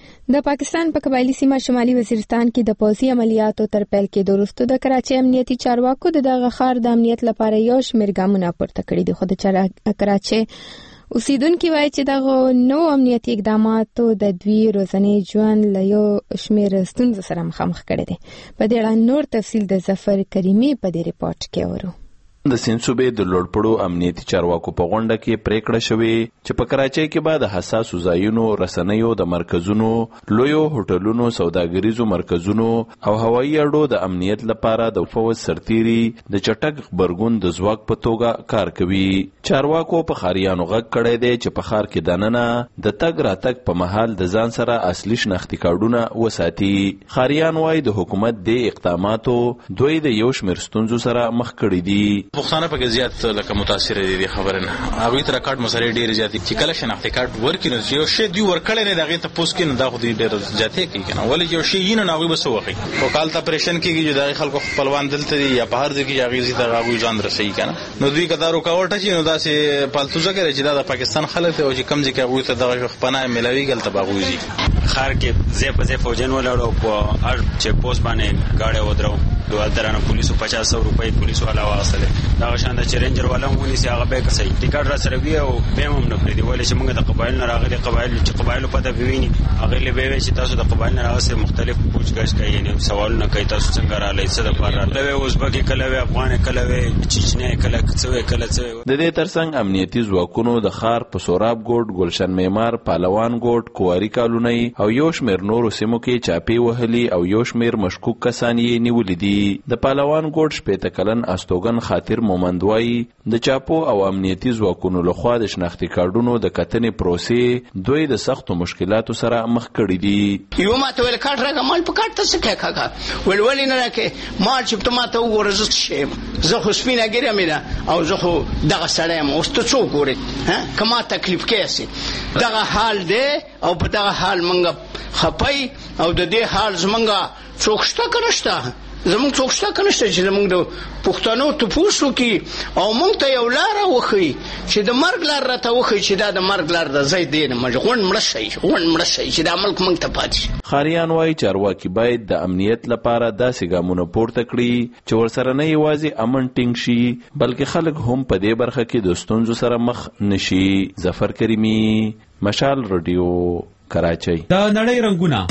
د پاکستان په قبایلی سیمه شمالي وزیرستان کې د پوځي عملیاتو تر پیل کېدو وروسته د کراچۍ امنیتي چارواکو د دغه ښار د امنیت لپاره یو شمېر ګامونه پورته کړي دي، خو د کراچۍ اوسیدونکي وایي چې دغه نو امنیتي اقداماتو د دوی ورځنی ژوند له یو شمېر ستونزو سره مخامخ کړي دي. په دې اړه نور تفصیل د ظفر کریمي په دې ریپورت کې اورو. د سیند صوبې د لوړپوړو امنیتي چارواکو په غونډه کې پریکړه شوې چې په کراچۍ کې به د حساسو ځایونو، رسنیو د مرکزونو، لویو هوټلونو، سوداګریزو مرکزونو او هوایي اډو د امنیت لپاره د پوځ سرتیري د چټک غبرګون د ځواک په توګه کار کوي. چارواکو په ښاریانو غږ کړی دی چې په ښار کې دننه د تګ راتګ په مهال د ځان سره اصلي شناختي کارډونه وساتي. ښاریان وایي د حکومت د اقداماتو دوی د یو شمېر ستونزو سره مخ کړي دي. پښتانه پکې زیات لکه متاثر دي د خبره نه هغه تر کارت مسلې ډېر زیات چې کله شناخته کارت ورکینو یو شی دی ورکړل نه دغه ته پوس کې نه دا خو ډېر زیاتې کوي کنه ولې یو شی نه ناوي بس وخی او کال ته پریشن کېږي چې د خلکو خپلوان دلته یا په هر ځای کې هغه زی ته هغه ځان رسېږي کنه نو دوی کدا رکاوټ چې نو داسې پالتو ځکه چې دا د پاکستان خلک او چې کم ځکه هغه ته دغه خپنه ملاوي ګلته باغوزي خار کې زه په زه فوجن ولاړو په هر چک پوسټ باندې گاډي ودرو دوه درانه پولیسو پچاس سو روپۍ پولیسو علاوه اصله دا شان د چرنجر والا مونږ سي هغه به کسي ټیکټ را سره وی او به هم نه پریدي ولې چې موږ د قبایل نه راغلي قبایل چې قبایل په د ویني هغه له به چې تاسو د قبایل نه راغلي مختلف پوښتنه کوي یعنی سوالونه کوي تاسو څنګه را لای څه د پاره له ازبکی کله وی افغان کله وی چچنه کله څه کله څه. د دې ترڅنګ امنیتي ځواکونو د خار په سوراب ګوټ، ګلشن معمار، پهلوان ګوټ، کواری کالونی او یو شمېر نورو سیمو کې چاپی وهلي او یو شمېر مشکوک کسان یې نیولې دي. د پهلوان ګوټ شپېته کلن استوګن خاطر مومند وایي د چاپو او امنیتي ځواکونو لخوا د شناختي کارډونو د کتنې پروسې دوی د سختو مشکلاتو سره مخ کړي دي. یو ماته ویل کارت راکړه مال په کارت څه کوي کاکا ویل ولې نه راکې مال چې ته ماته وګوره زه څه شیم زه خو سپینه ګیره مې ده او زه خو دغه سړی یم اوس ته څوک ګورې که ما تکلیف کیسې دغه حال دی او په دغه حال منګه خپی او د دې حال زمونږه څوک شته که نشته زمونږ څوک شته که نشته چې زمونږ د پښتنو تپوس وکړي او مونږ ته یو لاره وښیي چې د مرګ لار راته وښیي چې دا د مرګ لار ده ځای دی نه مړ غونډ مړه شئ غونډ مړه شئ چې دا ملک مونږ ته پاتې شي. ښاریان وایي چارواکي باید د امنیت لپاره داسې ګامونه پورته کړي چې ورسره نه یوازې امن ټینګ شي بلکې خلک هم په دې برخه کې د ستونزو سره مخ نشي. ظفر کریمي، مشال رادیو، کراچۍ. د نړۍ رنگونه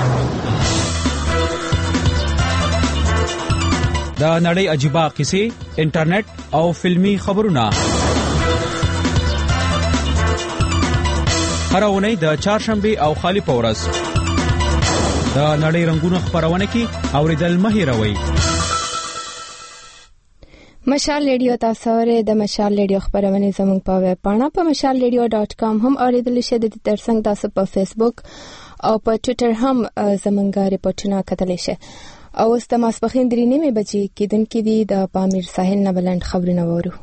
د نړۍ عجیبه قصې، انټرنیټ او فلمی خبرونه هر اونۍ د چهارشنبه او خالی پورس د نړۍ رنگونو خبرونه کې اوریدل مه هېروئ. مشال ریډیو تاسو اورئ. د مشال ریډیو خبرونه زموږ په ویب پاڼه په مشال ریډیو ډاټ کام هم اوریدل شئ. د ترڅنګ تاسو په فیسبوک او په ټوئیټر هم زموږ ریپورتونه کتلی شئ. او اوس د ماسپښین درې نیمې بجې کېدونکې دي. د پامیر ساحل نه بلند خبرونه وورو.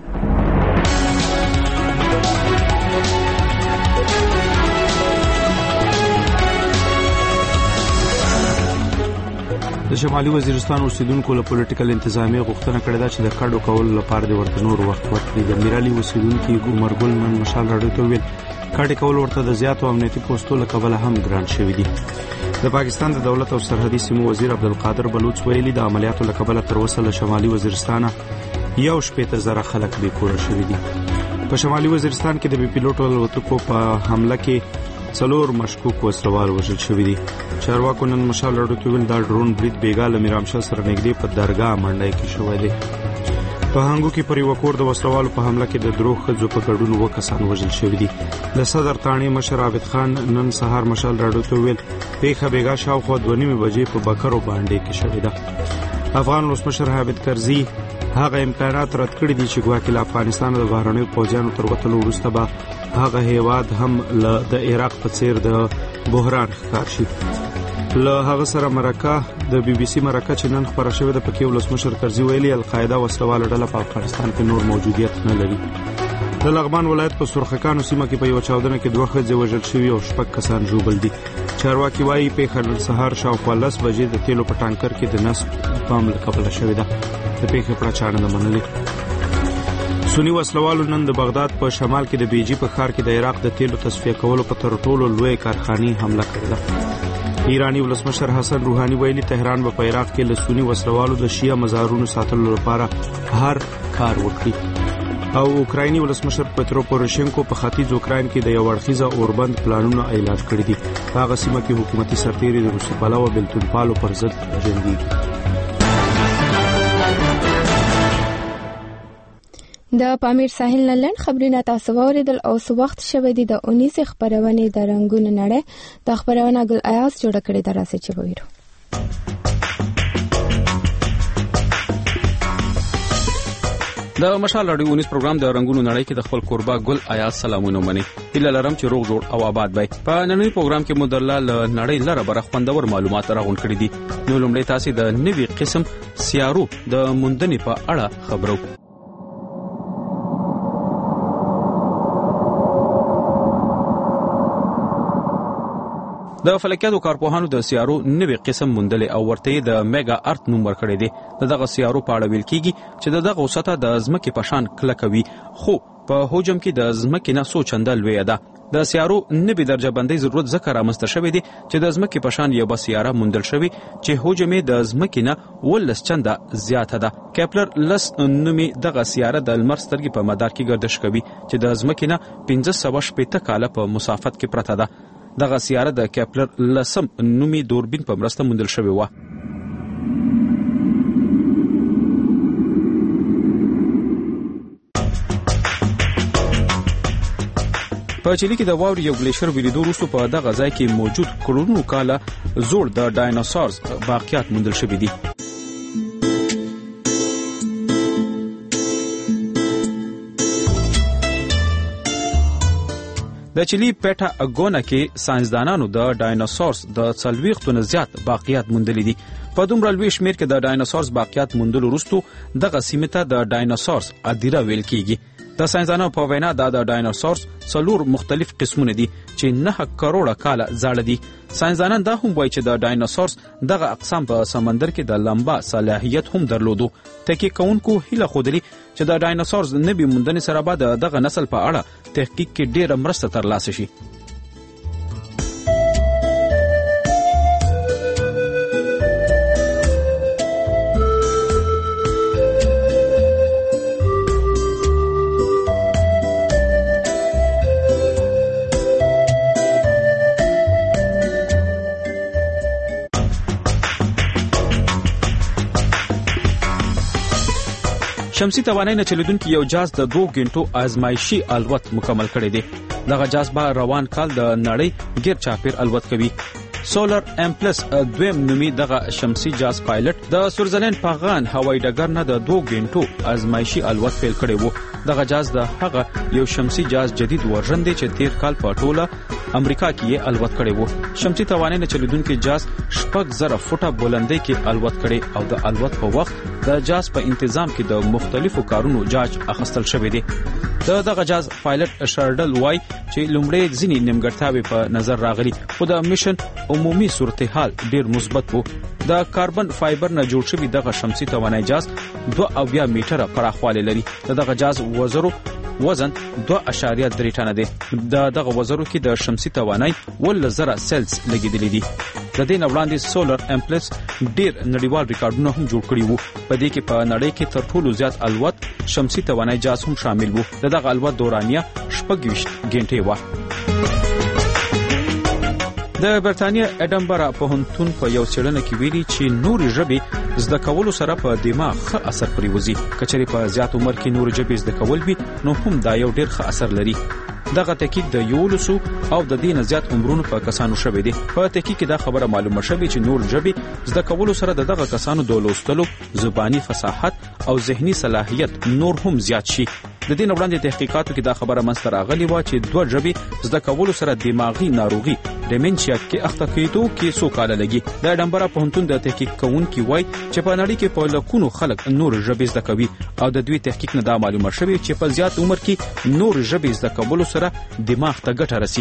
د شمالي وزیرستان اوسیدونکو له پولیټیکل انتظامیه غوښتنه کړې ده چې د کډو کولو لپاره د ورته نور وخت ورکړي. د میرالي اوسیدونکو عمر ګل نن مشال راډیو ته ویل کډې کول ورته د زیاتو امنیتي پوسټو له کبله هم ګران شوي دي. د پاکستان د دولت او سرحدي سیمو وزیر عبدالقادر بلوچ ویلي د عملیاتو له کبله تر اوسه له شمالي وزیرستان یو شپېته زره خلک بې کوره شوي دي. په شمالي وزیرستان کې د بي پیلوټو الوتکو په حمله کې څلور مشکوک وسلوال وژل شوي دي. چارواکو نن مشال راډیو ته ویل دا ډرون برید بیګا له میرامشاه سره نږدې په درګاه منډی کې شوی دی. په هنګو کې پر یو کور د وسلوالو په حمله کې د درو ښځو په ګډون اووه کسان وژل شوي دي. د صدر تاڼې مشر عابد خان نن سهار مشال راډیو ته ویل پیښه بیګا شاوخوا دوه نیمې بجې په بکرو باندې کې شوې ده. افغان ولسمشر حامد کرزي هغه امکانات رد کړي دي چې ګواکې له افغانستان د بهرنیو پوځیانو تر وتلو وروسته به هغه هیواد هم له د عراق په څیر د بحران ښکار شي. له هغه سره مرکه د بي بي سي مرکه چې نن خبره شوې ده پکې ولسمشر کرزي ویلي القاعده وسلواله ډله په افغانستان کې نور موجودیت نه لري. د لغمان ولایت په سرخکانو سیمه کې په یو چاودنه کې دوه ښځې وژل شوي او شپږ کسان ژوبل دي. چارواکي وایي پیښه نن سهار شاوخوا لس بجې د تیلو په ټانکر کې د نصب بم له کبله شوې ده. د پیښې پړه چا نه ده منلې. سني وسلوالو نن د بغداد په شمال کې د بیجی په ښار کې د عراق د تیلو تصفیه کولو په تر ټولو لوی کارخانې حمله کړې ده. ایرانی ولسمشر حسن روحانی ویلي تهران به په عراق کې له سني وسلوالو د شیعه مزارونو ساتلو لپاره هر کار وکړي. او اوکرایني ولسمشر پترو پوروشینکو په ختیځ اوکراین کې د یو اړخیزه اوربند پلانونه اعلان کړي دي. په هغه سیمه کې حکومتي سرتیري د روسي پلوه بېلتونپالو پر ضد جنګېږي. د پامیر ساحل نه لنډ خبرونه تاسو واوریدل. او څه وخت شوی دی د اونیس خبرونه د رنگونو نړۍ د خبرونه ګل ایاز جوړ کړی دا راځي چې وایو. د مشال راډیو اونیس پروګرام د رنگونو نړۍ کې د خپل قربا ګل ایاز سلامونه مني. هیله لرم چې روغ جوړ او آباد وي. په نننی پروګرام کې مدلل نړۍ لره بر خوندور معلومات راغون کړي دي. نو لومړی تاسو د نوي قسم سیارو د موندنې په اړه خبرو. د فلکیاتو کارپوهانو د سیارو نوې قسم موندلې او ورته د میگا ارت نوم ورکړی دی. دغه سیارو په اړه ویل کیږي چې دغه سطح د ځمکې په شان کلکوي خو په حجم کې د ځمکې نه څو چنده لوی ده. د سیارو نوې درجه بندۍ ضرورت ځکه رامنځته شوی دی چې د ځمکې په شان یو سیاره موندل شوی چې حجم یې د ځمکې نه ولس چنده زیاته ده. کیپلر لس نومې دغه سیاره د لمر سترګې په مدار کې گردش کوي چې د ځمکې نه پنځه سوه شپېته کاله په مسافت کې پرته ده. دغه سیاره د کیپلر لسم نومي دوربین په مرسته موندل شوې و. په چيلي کې د واوري یو ګلیشر ویلیدو وروسته په دغه ځای کې موجود کروڑونو کاله زوړ د ډایناسورز باقیات موندل شوي دي. د چيلي پیټا اګونا کې ساينسدانانو د ډایناسورز د څلوېښتو نه زیات باقیات موندلي دي. په دومره لوی شمېر کې د ډایناسورز باقیات موندلو وروسته دغه سیمې ته د ډایناسورز ادیره ویل کیږي. د ساينسدانانو په وینا دا د ډایناسورز څلور مختلف قسمونه دي چې نه کروڑه کاله زاړه دي. ساينسدانان دا هم وایي چې د ډایناسورز دغه اقسام په سمندر کې د لمبا صلاحیت هم درلودو. تحقیق کوونکو هیله خوده چې د ډایناسورز نوې موندنې سره به دغه نسل په اړه تحقیق کې ډېره مرسته ترلاسه شي. شمسي توانای نه چلیدونکي یو جاز د دوه غنټو آزمایشي الوت مکمل کړی دی. دغه جاز به روان کال د نړۍ غیر چاپیر الوت کوي. سولر ام پلس دویم نومي دغه شمسي جاز پایلټ د سویټزرلند په غان هوایي ډګر نه د دوه غنټو ازمایشي الوت پیل کړی وو. دغه جاز د هغه یو شمسي جاز جدید ورژن دی چې تیر کال په ټوله امریکا کې الوت کړی وو. شمسي توانایي نه چلیدونکو جاز شپږ زره فوټه بلندۍ کې الوت کړي او د الوت په وخت د جاز په انتظام کې د مختلفو کارونو جاج اخیستل شوی دی. د دغه جاز پایلټ شارډل وای چې لومړی ځینې نیمګړتیاوې په نظر راغلي خو د میشن عمومي صورتحال ډیر مثبت وو. د کاربن فایبر نه جوړ شوی دغه شمسي توانایي جاز دوه اویا میټره پراخوالی لري. دغه جاز وزرو وزن دوه اعشاریه درې ټنه دی. د دغه وزرو کې د شمسي توانایي ول زره سیلز لګیدلې دي. د دې نه وړاندې سولر ام پلس ډیر نړیوال ریکارډونه هم جوړ کړي وو. په دې کې په نړۍ کې تر ټولو زیات الوت شمسي توانایي جاز هم شامل وو. دغه الوت دورانیه شپږ ویشت غنټې وه. د برتانیا اډنبرا پوهنتون په یو څېړنه کې ویلي چې نورې ژبې زده کولو سره په دماغ ښه اثر پرېوځي. کچېرې په زیات عمر کې نورې ژبې زده کول وي نو هم دا یو ډېر ښه اثر لري. دغه تحقیق د یولسو او د دې نه زیات عمرونو په کسانو شوی دی. په تحقیق کې دا خبره معلومه شوې چې نور ژبې زده کولو سره د دغه کسانو د لوستلو زبانی فصاحت او ذهني صلاحیت نور هم زیات شي. د دې نه وړاندې تحقیقاتو کې دا خبره منځته راغلې وه چې دوه ژبې زده کولو سره دماغي ناروغي ډیمنشیا کې اخته کېدو کې څو کاله لګي. د اډنبرا پوهنتون د تحقیق کوونکي وایي چې په نړۍ کې په لکونو خلک نور ژبې زده کوي او د دوی تحقیق نه دا معلومه شوې چې په زیات عمر کې نور ژبې زده کولو سره دماغ ته ګټه رسي.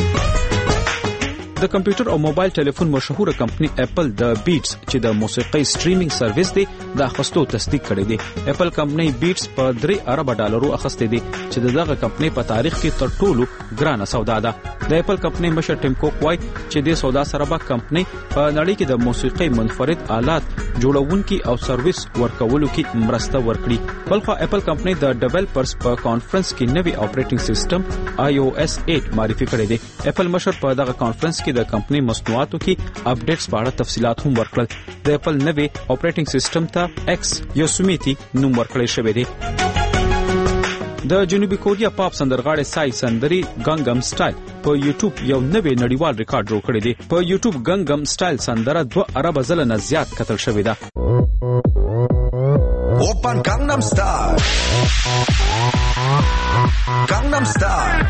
د کمپیوټر او موبایل ټلیفون مشهوره کمپنی اپل د بیټس چې د موسیقي سټریمینګ سرویس دی د اخستو تصدیق کړی دی. اپل کمپنی بیټس په درې ارب ډالرو اخسته دی چې دغه کمپنی په تاریخ کې تر ټولو ګرانه سودا ده. د اپل کمپنی مشر ټیم کوک وایي چې د سودا سره به کمپنی په نړۍ کې د موسیقي منفرد آلات جوړونکي او سرویس ورکولو کې مرسته ورکړي. بلخو اپل کمپنی د ډیولپرز په کانفرنس کې نوی اپریټینګ سیستم آی او اس اټ معرفي کړی دی. اپل مشر په دغه کانفرنس کې د کمپنی مصنوعاتو کې اپډیټس په اړه تفصيلات هم ورکړل. د اپل نوی اپریټینګ سیستم ته ایکس یوسمیتی نوم ورکړی شوی دی. د جنوبي کوریا پاپ سندرغاړي سای سندري ګنګم سټایل په یوټیوب یو نوی نړیوال ریکارډ جوړ کړی دی. په یوټیوب ګنګم سټایل سندره دوه ارب ځله نه زیات کتل شوې ده. 오빤 강남 스타일 강남 스타일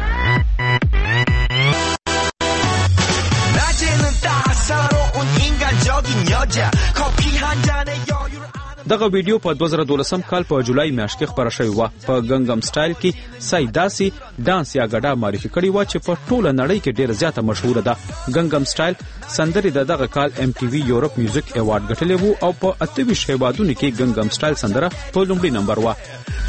낮에는 따사로운 인간적인 여자 커피 한 잔에 여유를 دغه ویډیو په دوه زره دولسم کال په جولای میاشت کې خبره شوې وه. په ګنګم سټایل کې سای داسي ډانس یا غډا معرفي کړی و چې په ټوله نړۍ کې ډیره زیاته مشهوره ده. ګنګم سټایل سندرې د دغه کال ام ټي وي یورپ میوزیک ایوارډ ګټلی وو او په اته ویشت هیوادونو کې ګنګم سټایل سندره په لومړي نمبر وه.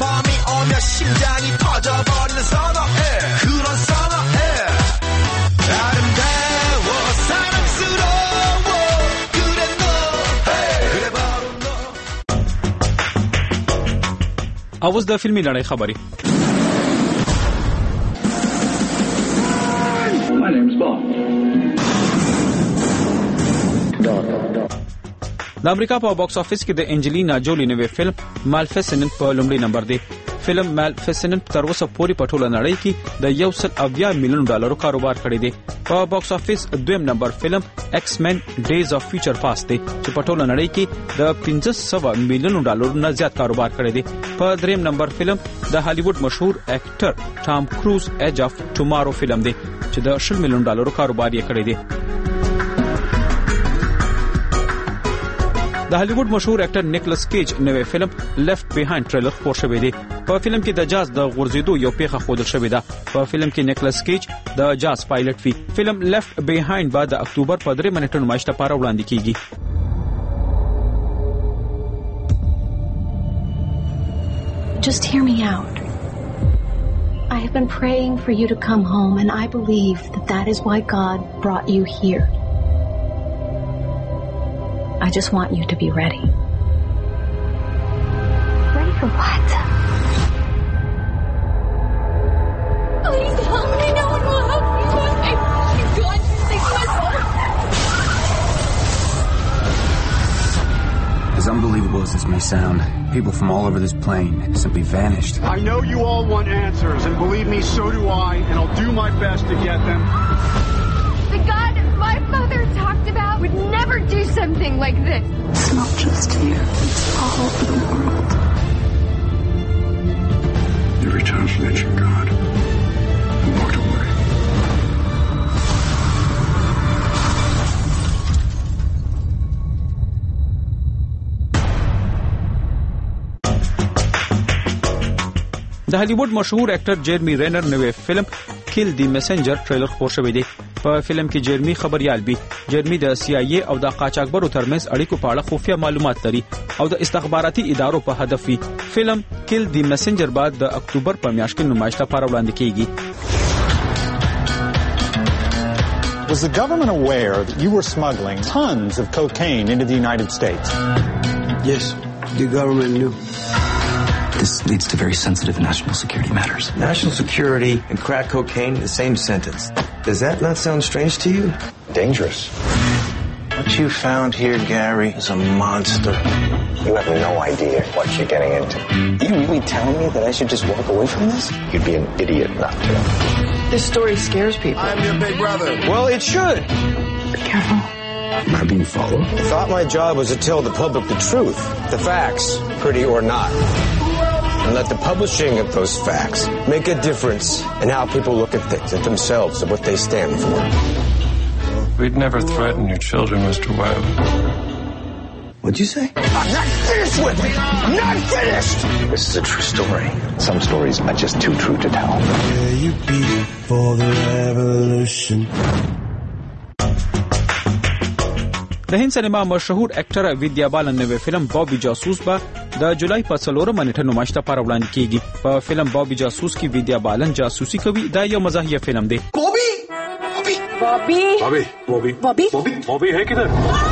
اوس د فلمي لړۍ خبرې. د امریکا په باکس افیس کې د انجلینا جولی نوې فلم مالفیسننت په لومړي نمبر دی. فلم مالفیسننت تر اوسه پورې په ټوله نړۍ کې د یو سل اویا میلیون ډالرو کاروبار کړی دی. په باکس افیس دویم نمبر فلم ایکس مین ډیز اف فیوچر پاست دی چې په ټوله نړۍ کې د پنځه سوه میلیون ډالرو نه زیات کاروبار کړی دی. په دریم نمبر فلم د هالیوډ مشهور اکټر ټام کروز ایج اف ټومارو فلم دی چې د شل میلیون ډالرو کاروبار یې کړی دی. د هالیوډ مشهور اکټر نیکلس کیج نوې فلم لیفت بیهایند ټریلر خپور شوی دی. په فلم کې د جاز د غورځېدو یو پیښه ښودل شوې ده. په فلم کې نیکلس کیج د جاز پایلټ وي. فلم لیفت بیهایند به د اکتوبر په درې منټو نمایش لپاره وړاندې کیږي. Just hear me out. I have been praying for you to come home, and I believe that that is why God brought you here. I just want you to be ready. Ready for what? Please help me. No one will help me. He's gone. He's As unbelievable as this may sound, people from all over this plane simply vanished. I know you all want answers, and believe me, so do I, and I'll do my best to get them. The God my mother taught do something like this. It's not just here. It's all over the world. Every time she mentioned God, I walked away. د هالیوډ مشهور اکټر جیرمی رینر نوې فلم کیل دی میسنجر ټریلر خپور شوی دی. په فلم کې جیرمی خبريال بي جیرمی د سی آی ای او د قاچاقبرو ترمنځ اړیکو په اړه خفیه معلومات لري او د استخباراتي ادارو په هدف وي. فلم کیل دی میسنجر بعد د اکتوبر په میاشت کې نمایش لپاره وړاندې کیږي. Was the government aware that you were smuggling tons of cocaine into the United States? Yes, the government knew. This leads to very sensitive national security matters. National security and crack cocaine, the same sentence. Does that not sound strange to you? Dangerous. What you found here, Gary, is a monster. You have no idea what you're getting into. Are you really telling me that I should just walk away from this? You'd be an idiot not to. This story scares people. I'm your big brother. Well, it should. Be careful. Am I being followed? I thought my job was to tell the public the truth, the facts, pretty or not. And let the publishing of those facts make a difference in how people look at things, at themselves, and what they stand for. We'd never threaten your children, Mister Webb. What'd you say? I'm not finished with it! I'm not finished! This is a true story. Some stories are just too true to tell. Yeah, you beat for the revolution. د هند سینما مشهور اکټر ویدیا بالن نوې فلم بابي جاسوس به د جولای په څلورمه نیټه نمایش لپاره وړاندې کیږي. په فلم بابي جاسوس کې ویدیا بالن جاسوسي کوي. دا یو مزاحیه فلم دی. بابي بابي بابي بابي بابي بابي بابي بابي है किधर?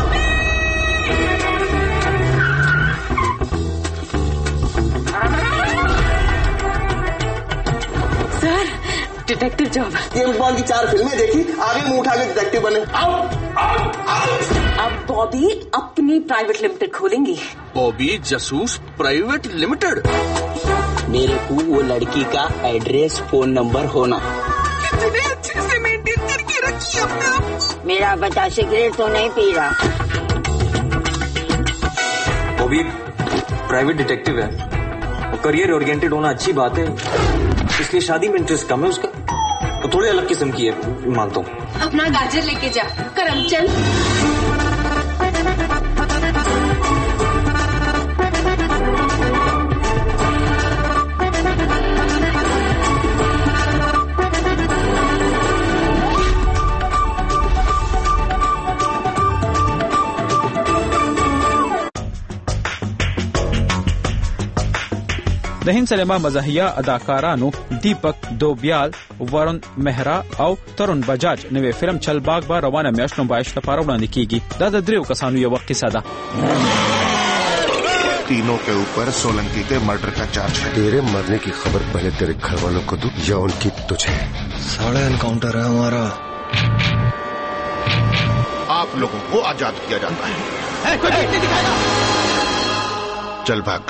Sir detective job James Bond की चार फिल्में देखी, आगे मुंह उठा के डिटेक्टिव बने. Out out out. अब बॉबी अपनी प्राइवेट लिमिटेड खोलेंगी. बॉबी जासूस प्राइवेट लिमिटेड? मेरे को वो लड़की का एड्रेस फोन नंबर होना. कितने अच्छे से मेंटेन करके रखी अपने आप. मेरा बच्चा सिगरेट तो नहीं पी रहा. बॉबी प्राइवेट डिटेक्टिव है, करियर ओरिएंटेड होना अच्छी बात है, इसलिए शादी में इंटरेस्ट कम है उसका, तो थोड़ी अलग किस्म की है, मानता हूँ. अपना गाजर लेके जा. करम चल. د هند سینما مزاحیه اداکارانو دیپک دوبیال، ورن مهرا او ترون بجاج نوې فلم چل باغ به روانه میاشت نمایش لپاره وړاندې کیږي. دا د دریو کسانو یو قصه ده. तीनों के ऊपर सोलंकी के मर्डर का चार्ज है. तेरे मरने की खबर पहले तेरे घर वालों को दूं या उनकी तुझे? साढ़े एनकाउंटर है हमारा. आप लोगों को आजाद किया जाता है. ए, कोई नहीं दिखाएगा. चल भाग.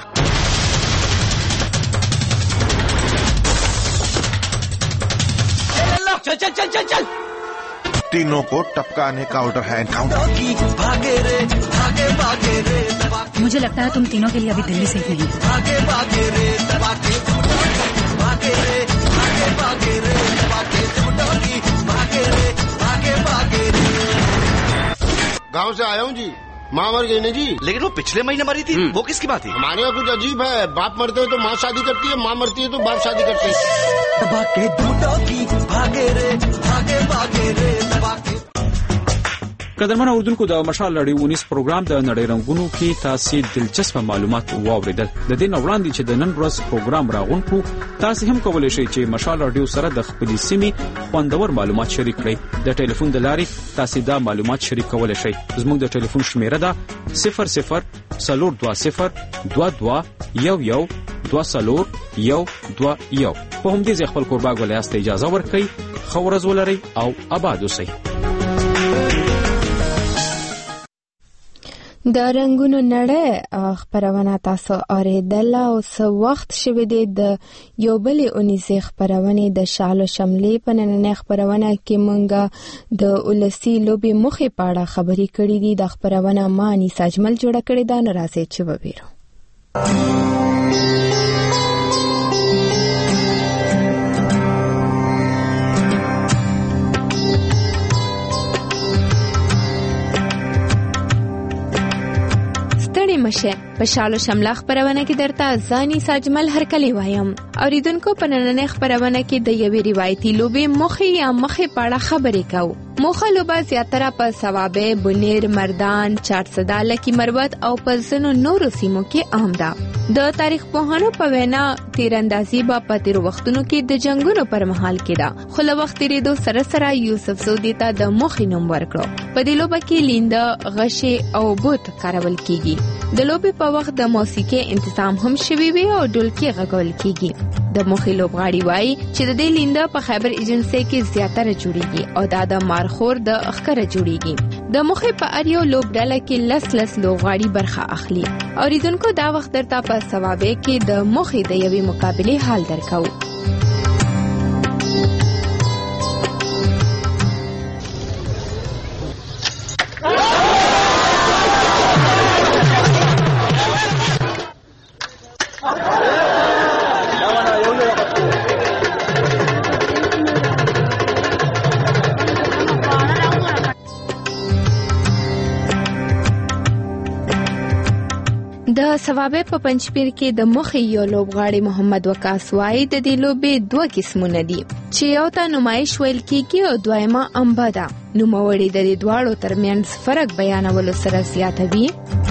चल चल चल चल चल. तीनों को टपकाने का ऑर्डर है. एनकाउंटर. भागे रे भागे भागे रे. मुझे लगता है तुम तीनों के लिए अभी दिल्ली सेफ नहीं. भागे भागे रे भागे भागे रे भागे भागे रे भागे भागे रे भागे भागे रे. गांव से आया हूँ जी. माँ मर गई ना जी. लेकिन वो पिछले महीने मरी थी. वो किसकी बात है? हमारे यहाँ कुछ अजीब है. बाप मरते हैं तो माँ शादी करती है, माँ मरती है तो बाप शादी करते हैं. भागे की भागे रे भागे भागे रे भागे. قدرمنو اردوونکو د مشال لړۍ ونیس پروګرام د نړۍ رنگونو کې تاسو دلچسپ معلومات واوریدل. د دې وړاندې چې د نن ورځ پروګرام راغونکو تاسو هم کولای شئ چې مشال رادیو سره د خپلې سیمې خوندور معلومات شریک کړئ. د ټلیفون د لارې تاسو دا معلومات شریک کولای شئ. زموږ د ټلیفون شمیره ده صفر صفر صفر دو صفر دو دو یو یو دو صفر یو دو یو. په همدې ځای خپل کورباګ ولایاست اجازه ورکړئ. ښه ورځ ولرئ او آباد اوسئ. د رنگونو نړۍ خبرونه تاسو اوریدل او څه وخت شوه د یو بل اونیزه خبرونه د شالو شملې په نننۍ خبرونه کې مونږه د ولسی لوبي مخې پاړه خبري کړې دي. د خبرونه مانی ساجمل جوړه کړې ده، نه راځي چې وبېرو. مشه په شالو شمله خبرونه کې درته ځاني ساجمل هرکلی وایم. اوریدونکو په نننۍ خبرونه کې د یوې روایتي لوبې مخې یا مخې پاړه خبرې کوو. موخه لوبه زیاتره په ثوابه، بنیر، مردان، چارسده، لکی مروت او په ځینو نورو سیمو کې عام ده. د تاریخ پوهانو په وینا تیراندازي به په تیر وختونو کې د جنگونو پر مهال کې ده، خو له وخت تیریدو سره سره یوسف زودي ته د مخې نوم ورکړو. په دې لوبه کې لینده، غشې او بوت کارول کیږي. د لوبې په وخت د موسیقي انتظام هم شوی وي او ډولکی غږول کیږي. د مخې لوبغاړي وایي چې د دې لینده په خیبر ایجنسی کې زیاتره جوړیږي او دا د مارخور د اخکره جوړیږي. د مخې په اریو لوبډله کې لس لس لوبغاړي برخه اخلي. اوریدونکو دا وخت درته په ثوابه کې د مخې د یوې مقابله حال درکو. د ثوابه په پنځپیر کې د مخې یو لوبغاړي محمد وقاص وایي د دې لوبې دوه قسمونه دي چې یو ته نمایش ویل کېږي او دویمه امبا ده. نوموړي د دې دواړو ترمنځ فرق بیانولو سره زیاتوي.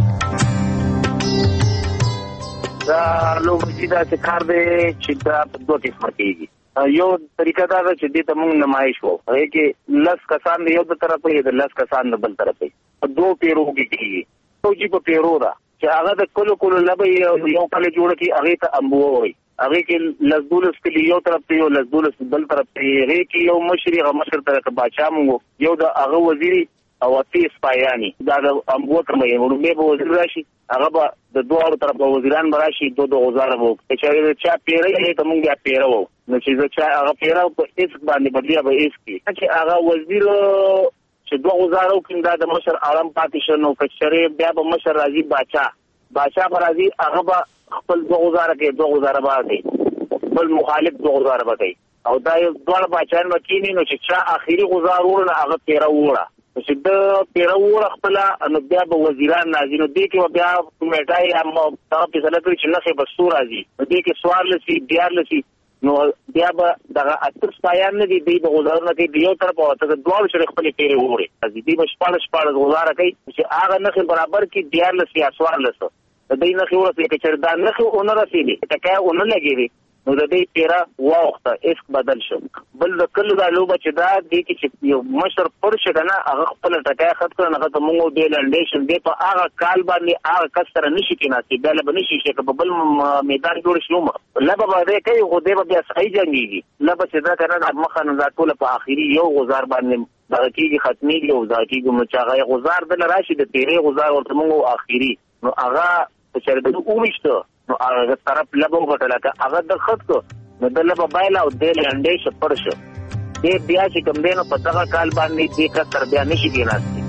دا لوبه چې دا څه کار دی چې دا په دوه قسمه کېږي. یو طریقه دا ده چې دې ته موږ نمایش وو، هغې کې لس کسان د یو د طرفه یې د لس کسان د بل طرفه په دوه پیرو کې کېږي. فوجي په پیرو ده چې هغه د کلو کلو لبه یو کله جوړه کی هغه ته امبو وي. هغه کې لزدولس کلی یو طرف ته یو لزدولس بل طرف ته هغه کې یو مشري غ مشر طرف باچا مونږ یو د هغه وزیری او تیس پایانی دا د امبو تر مې ورمه به وزیر راشي، هغه به د دوه طرف وزیران براشي دوه د غزار وو چې چا پیرې ته مونږ بیا پیرو نو چې چا هغه پیرو په اس باندې بدلیا به اس کې چې هغه وزیر چې دوه غزارو کې دا د مشر عالم پاتې شنو کچره بیا به مشر راځي باچا باچا پر راځي هغه به خپل دوه غزاره کې دوه غزاره باندې بل مخالف دوه غزاره باندې او دا یو دوه باچان مکینی نو چې چا اخیری غزار ورنه هغه پیرا وړه چې د پیرا وړه خپل نو بیا به وزیران نازي نو دې کې بیا میټای هم تاسو په سره کې چې نه به سور راځي دې کې سوار لسی بیا لسی نو بیا به دغه اتر پایان نه دی د غزارونه کې یو طرف او ته دوه شریک خپل پیری ووري ازي دی مشپاله شپاله غزاره کوي چې هغه نه برابر کې دیار لسی اسوار لسو د دې نه خو ورته کې چردان نه خو اون رسیدي ټکا اون لګیږي نو د دې پیرا وخت اس بدل شو بل د کله د لوبه چې دا د کې یو مشر پر شګنه هغه خپل ټکا خط کړ نه ته مونږ دی لنډیشن دی په هغه کال باندې هغه کسر نشي کیناسي بل به نشي شي په بل میدان جوړ شلو لبه به کوي خو دی بیا صحیح جنگيږي لبه چې دا کنه مخه نه ټول په اخیری یو غزار باندې دغه کېږي ختمي یو ځاکي کوم چې هغه غزار د راشي د پیری غزار ورته مونږ اخیری نو هغه چې د اومشته نو هغه طرف لبه وټلکه هغه د خط کو نو د لبه بایلا او د لنډې شپر شو دې بیا چې کوم دینو په دغه کال باندې دې کا تر بیا نشي کېناستي.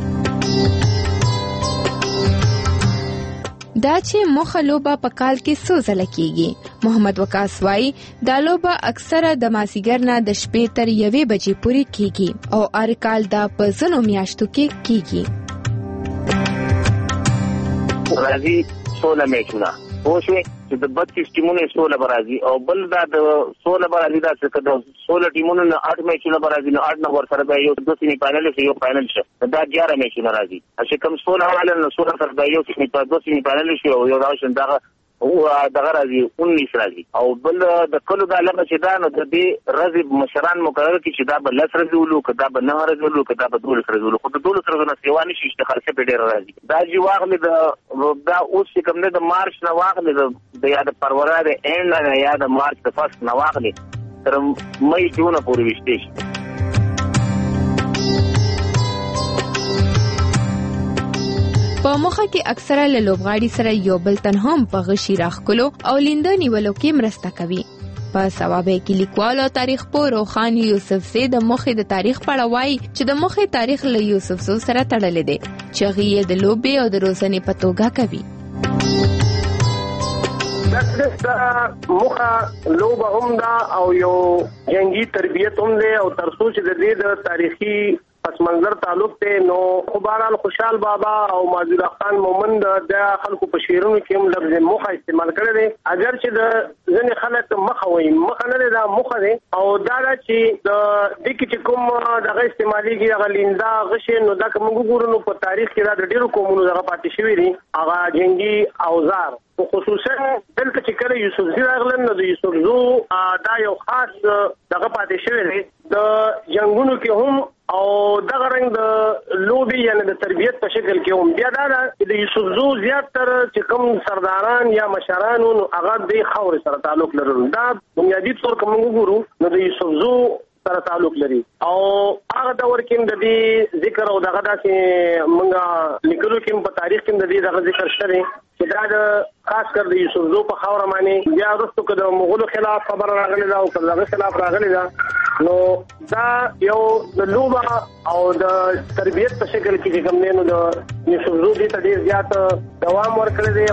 دا چې مخه لوبه په کال کې څو ځله کېږي. محمد وقاص وایي دا لوبه اکثره د مازیګر نه د شپې تر یوې بجې پورې کېږي او هر کال دا په ځینو میاشتو کې کېږي. راځي سوله میچونه خوشوي چې د بتیس ټیمونو سوله برازي او بل دا د سوله برازي دا چې د سوله ټیمونو نه اټ میچونه برازي نو اټ نمبر سره به یو د سیمه فائنل کې یو فائنل شي دا اګیاره میچونه راځي چې کوم سوله حواله نو سوله سره د یو سیمه په دوه سیمه فائنل شي او یو راوښن دا او دغه راځي انیس راځي او بل د کلو د لمه چې دا نو د دې رزب مشران مقرر کی چې دا بل لس رزولو کدا به نه رزولو کدا به دول رزولو خو د دول رزونه سیوا نشي چې خلک په ډیر راځي دا جی واغله د دا اوس کوم نه د مارچ نه واغله د یاد پرورا د اند نه یاد مارچ د فاست نه واغله تر مې جون پورې وشته شي. په مخه کې اکثره له لوبغاړي سره یو بل تن هم په غشي راخکلو او لینده نیولو کې مرسته کوي. په ثوابه کې لیکوال او تاریخ پوه روخان یوسفزي د مخې د تاریخ په اړه وایي چې د مخې تاریخ له یوسفزو سره تړلې دی چې هغه یې د لوبې او د روزنې په توګه کوي. دا مخه لوبه هم دا او یو جنگي تربیت هم دی او ترڅو چې د دې د تاریخي پس منظر تعلق ته نو خبرال خوشحال بابا او مازور خان مومند د خلکو په شیرونو کې هم لفظ مخه استعمال کړی دی. اگر چې د ځنې خلک مخه وایي مخه نه دا مخه دی او دا چې د دې کې کوم دغه استعمالي کې هغه لیندا غشي نو دا کوم ګورونو په تاریخ کې دا د ډیرو قومونو دغه پاتې شوی دی هغه جنگي اوزار خصوصا دلته چې کله یوسفزي راغلل نو د یوسفزو دا یو خاص دغه پاتې شوی دی د جنگونو کې هم او دغه رنګ د لوبي یعنی د تربیت په شکل کې هم بیا دا د یوسفزو زیات تر چې کوم سرداران یا مشران نو هغه د خاور سره تعلق لري. دا بنیادی طور کوم وګورو نو د یوسفزو سره تعلق لري او هغه د ورکیم د دې ذکر او دغه داسې مونږه لیکلو کې په تاریخ کې د دې دغه ذکر شته چې دا د خاص کر د یوسفزو په خاور باندې بیا وروسته کې د مغولو خلاف خبر راغلی دا او دغه خلاف راغلی دا نو دا یو د لوبه او د تربیت په شکل کې کوم نه نو د یوسفزو دې ته ډیر زیات دوام ورکړی دی.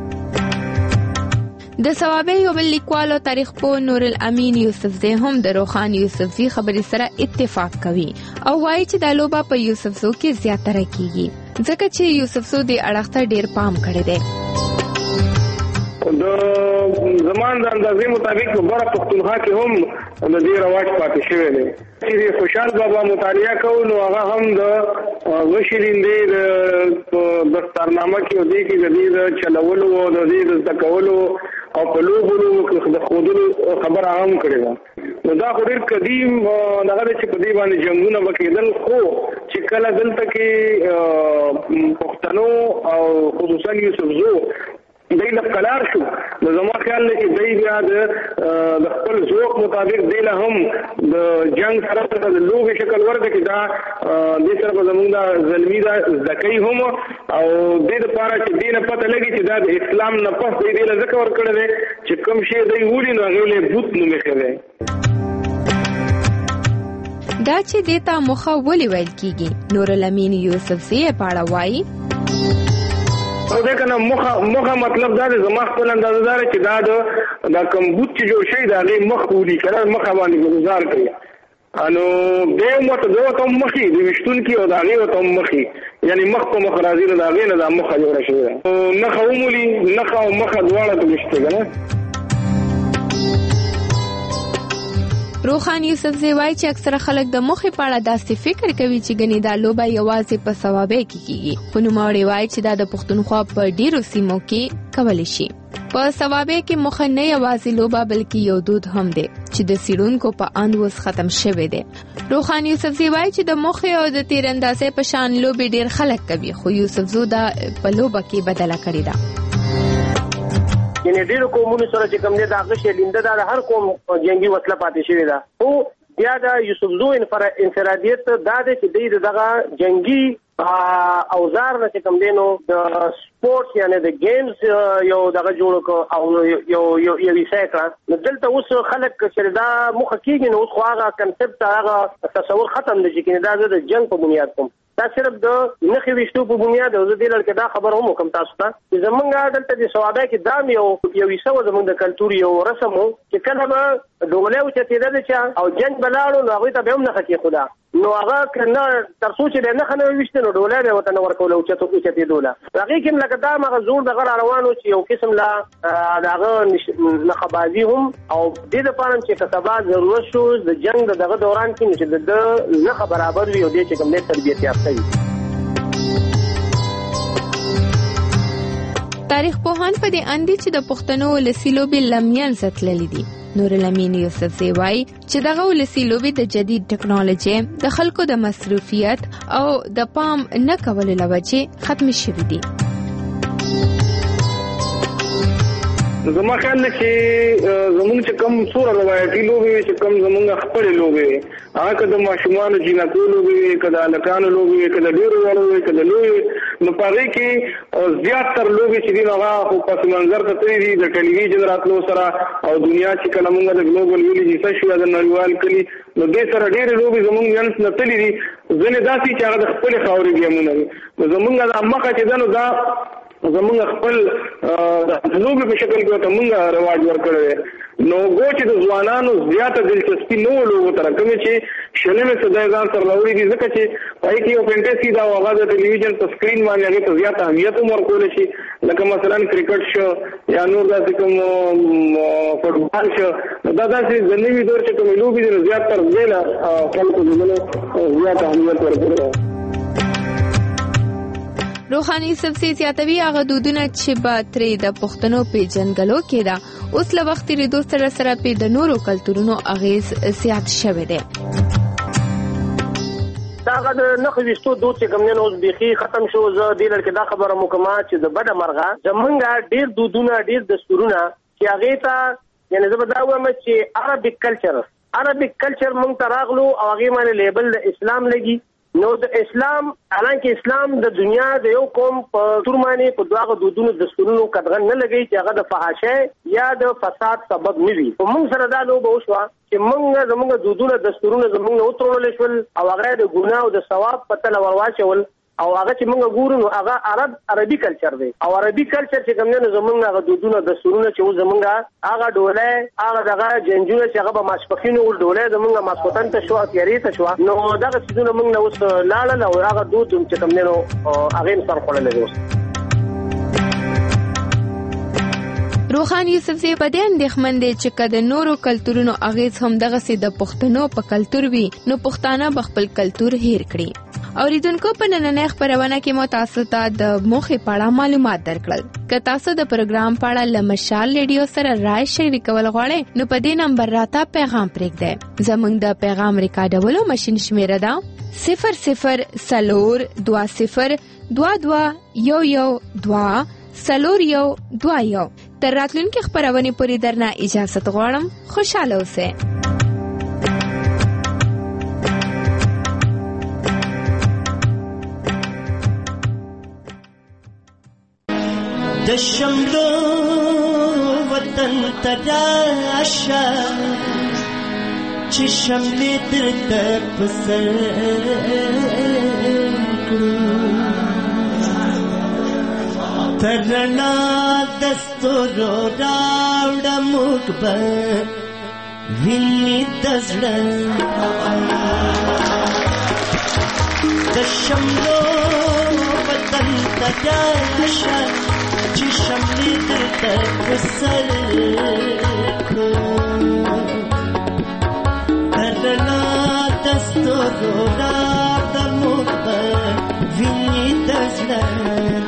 د ثوابه یو بل لیکوال او تاریخ پوه نور الامین یوسفزي هم د روخان یوسفزي خبرې سره اتفاق کوي او وایي چې د لوبه په یوسفزو کې زیاتره کیږي ځکه چې یوسفزو د اړخته ډیر پام کړی دی. د زمان د اندازې مطابق غوړه پښتونخوا کې هم د دې رواج پاتې شوی دی چې خوشحال بابا مطالعه کوو نو هغه هم د غشلیندې د دستارنامه کې د دې کې د دې د چلولو او د دې د تکولو او په لوبونو کې د خودلو خبره هم کړې ده. نو دا خو ډېر قدیم دغه چې په دې باندې جنګونه وکړل خو چې کله دلته کې پښتنو او خصوصا یوسفزو دای له قلار شو نو زما خیال دی چې دای بیا د خپل ذوق مطابق دی له هم د جنگ سره د لوبي شکل ورته کې دا د سره په زمونږ د زلمی دا زکای هم او د دې لپاره چې دینه پته لګي چې دا د اسلام نه پس دی له ذکر ورکړل دی چې کوم شی دی ولې نو هغه له بوت نو مخوي دا چې دیتا مخه ولې ویل کیږي. نور الامین یوسفزي په اړه وایي او دا کنه مخه مخه مطلب دا د زما خپل اندازه دار چې دا د د کمبوت چې جوړ شي دا غي مخ ودی کړه مخه باندې گزار کړی انو به مت دوه ته مخي د وشتون کې او دا غي ته مخي یعنی مخ په مخ راځي دا غي نه دا مخه جوړ شي نه خومولي نه خو مخه دواړه د وشته کنه. روخان یوسفزي وایي چې اکثره خلک د مخې په اړه داسې فکر کوي چې ګنې دا لوبه یوازې په ثوابه کې کیږي خو نوموړی وایي چې دا د پښتونخوا په ډیرو سیمو کې کولی شي. په ثوابه کې مخه نه یوازې لوبه بلکې یو دود هم دی چې د سیرونکو په اند اوس ختم شوی دی. روخان یوسفزي وایي چې د مخې او د تیراندازۍ په شان لوبې ډیر خلک کوي خو یوسفزو دا په لوبه کې بدله کړې ده. یعنی ډیرو قومونو سره چې کوم دي دا غشي لینده دا هر قوم جنگي وسله پاتې شوی ده او بیا دا یوسفزو انفرادیت دا د چې دغه جنگي اوزار نه کوم دي نو د سپورتس یعنی د گیمز یو دغه جوړ کو او یو یو یو سایکل دلته اوس خلک چې دا مخه کیږي نو خو هغه کنسپټ هغه تصور ختم دي چې دا د جنگ په بنیاد کوم دا صرف د نخي وشتو په بنیاد او د دې لړ کې دا خبر هم کوم تاسو ته چې زمونږ دلته د ثوابه کې دام یو یو وسو زمونږ د کلچر یو رسم وو چې کله به ډوله او چې تیدل چې او جنگ بلاړو نو هغه ته به هم نه خکې خدا نو هغه کنه ترڅو چې نه خنه وشته نو ډوله به وته نور کول او چې تو چې تیدوله هغه کې لکه دا مغه زور د غر روانو چې یو قسم لا داغه نخبازي هم او د دې لپاره چې کسبات ضرورت شو د جنگ دغه دوران کې چې د نه برابر وي او د چې کوم نه تربیت یافته تاریخ پوهان په دې اندي چې د پښتنو ولسی لوبې لمین ستللې دي. نور الامین یوسفزي وایي چې دغه ولسی لوبې د جدید ټکنالوژي د خلکو د مصروفیت او د پام نه کولو لوجه ختم شوې دي. زما خیال نه چې زمونږ چې کوم سور روایتي لوبې چې کوم زمونږ خپل لوبې هغه کده ماشومان جنکو لوبي کده لکانو لوبي کده ډیرو لوبي کده لوبي نو پاره کې زیات تر لوبي چې دی هغه په پس منظر ته تیری د ټلویزیون راتلو سره او دنیا چې کله موږ د ګلوبل ویلیج څه شو د نړیوال کلی نو د سره ډیر لوبي زموږ نن نه تللی دي ځنه داسي چې هغه د خپل خاورې ګمونه زموږ د مخه چې دنو دا زموږ خپل د لوبي په شکل کې ته موږ رواج ورکړل نو ګوچ د ځوانانو زیاته دلچسپي نو لوګو تر کوم چې شنه مې صدای ځان سره لوري دي ځکه چې پای کې یو فانټزي دا هغه د ټلویزیون په سکرین باندې هغه ته زیاته اهمیت ورکول شي لکه مثلا کرکټ شو یا نور داسې کوم فوټبال شو دا داسې ځنوي دور چې کوم لوبي دي زیات تر ویلا خلکو دغه زیاته اهمیت ورکول روحاني سبسي زیاتوي هغه دودونه چې با ترې د پښتنو په جنګلو کې دا اوس له وخت لري دوه سره سره په د نورو کلتورونو اغیز زیات شوه دي دا غد نه خوښتو دوه چې کوم نه اوس بيخي ختم شو زه د لړ کې دا خبره مکمه چې د بډه مرغه زمونږه ډیر دودونه ډیر دستورونه چې هغه ته یعنی زه به دا وایم چې عربیک کلچر عربیک کلچر مونږ تراغلو او هغه باندې لیبل د اسلام لګي نو د اسلام حالانکه اسلام د دنیا د یو قوم په تورمانی په دغه دودونو دستورونو کډغن نه لګي چې هغه د فحاشه یا د فساد سبب نه وي په موږ سره دا لو به وشو چې موږ زموږ دودونو دستورونو زموږ اوترول شول او هغه د ګناه او د ثواب په تل ورواچول او هغه چې موږ ګورو نو هغه عرب عربي کلچر دی او عربي کلچر چې کوم نه زموږ هغه دودونه دستورونه چې زموږ هغه ډوله هغه دغه جنجونه چې هغه به ماسپخینو ول ډوله زموږ ماسپتن ته شو تیاری ته شو نو دغه څه موږ نو اوس لاړل او هغه دود چې کوم نه هغه سر خلل دی روحان یوسفزی په دې اندېښمن دی چې کله نورو کلتورونو اغیز هم دغه سي د پښتنو په کلتور وي نو پښتانه بخپل کلتور هیر کړي اوریدونکو په نننې خبرونه کې مو تاسو ته د موخې په اړه معلومات درکړل که تاسو د پروګرام په اړه لمشال ریډیو سره رائے شریکول غواړئ نو په دې نمبر راته پیغام پرېږدئ زموږ د پیغام ریکارډولو ماشين شمیره ده صفر صفر سلور دوا صفر دوا دوا یو یو دوا سلور یو دوا یو تر راتلونکي خبرونه پوری درنه اجازه غواړم خوشاله اوسئ د شملو وطن تراشا چې شملې درته پسر ترنا دستورو راوړه موږ به ویني د زړه د شملو وطن تراشا چې شملې درته پسر ترنا دستورو راوړه موږ به ویني د زړه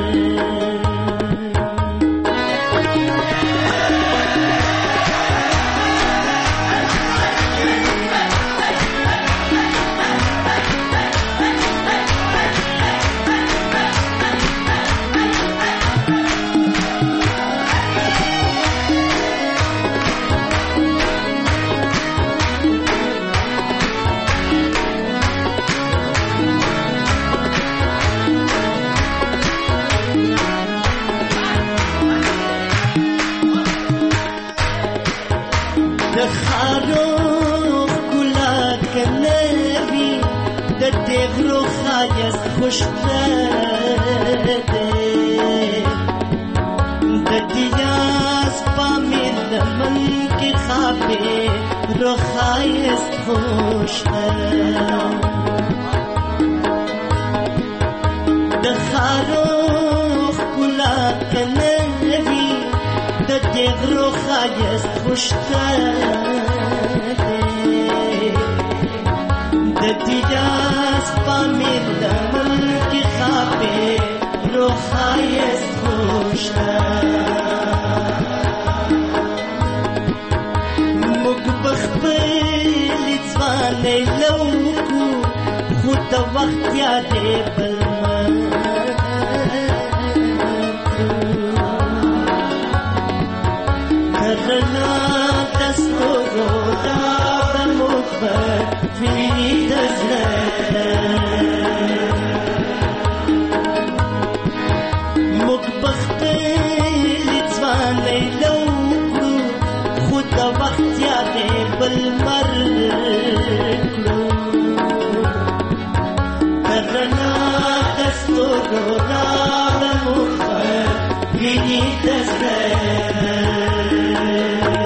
خوشته ده د دیاس پامیر لمن کې خافه روخایست خوشته د خاروخ کلا کنوي د دې روخایست خوشته د دیاس پامیر لمن کې خافه روخایست خوشته موږ بخبل ځوانې لوکو خو د وخت یادې بلما کرنا دستورو دا د موږ the sky.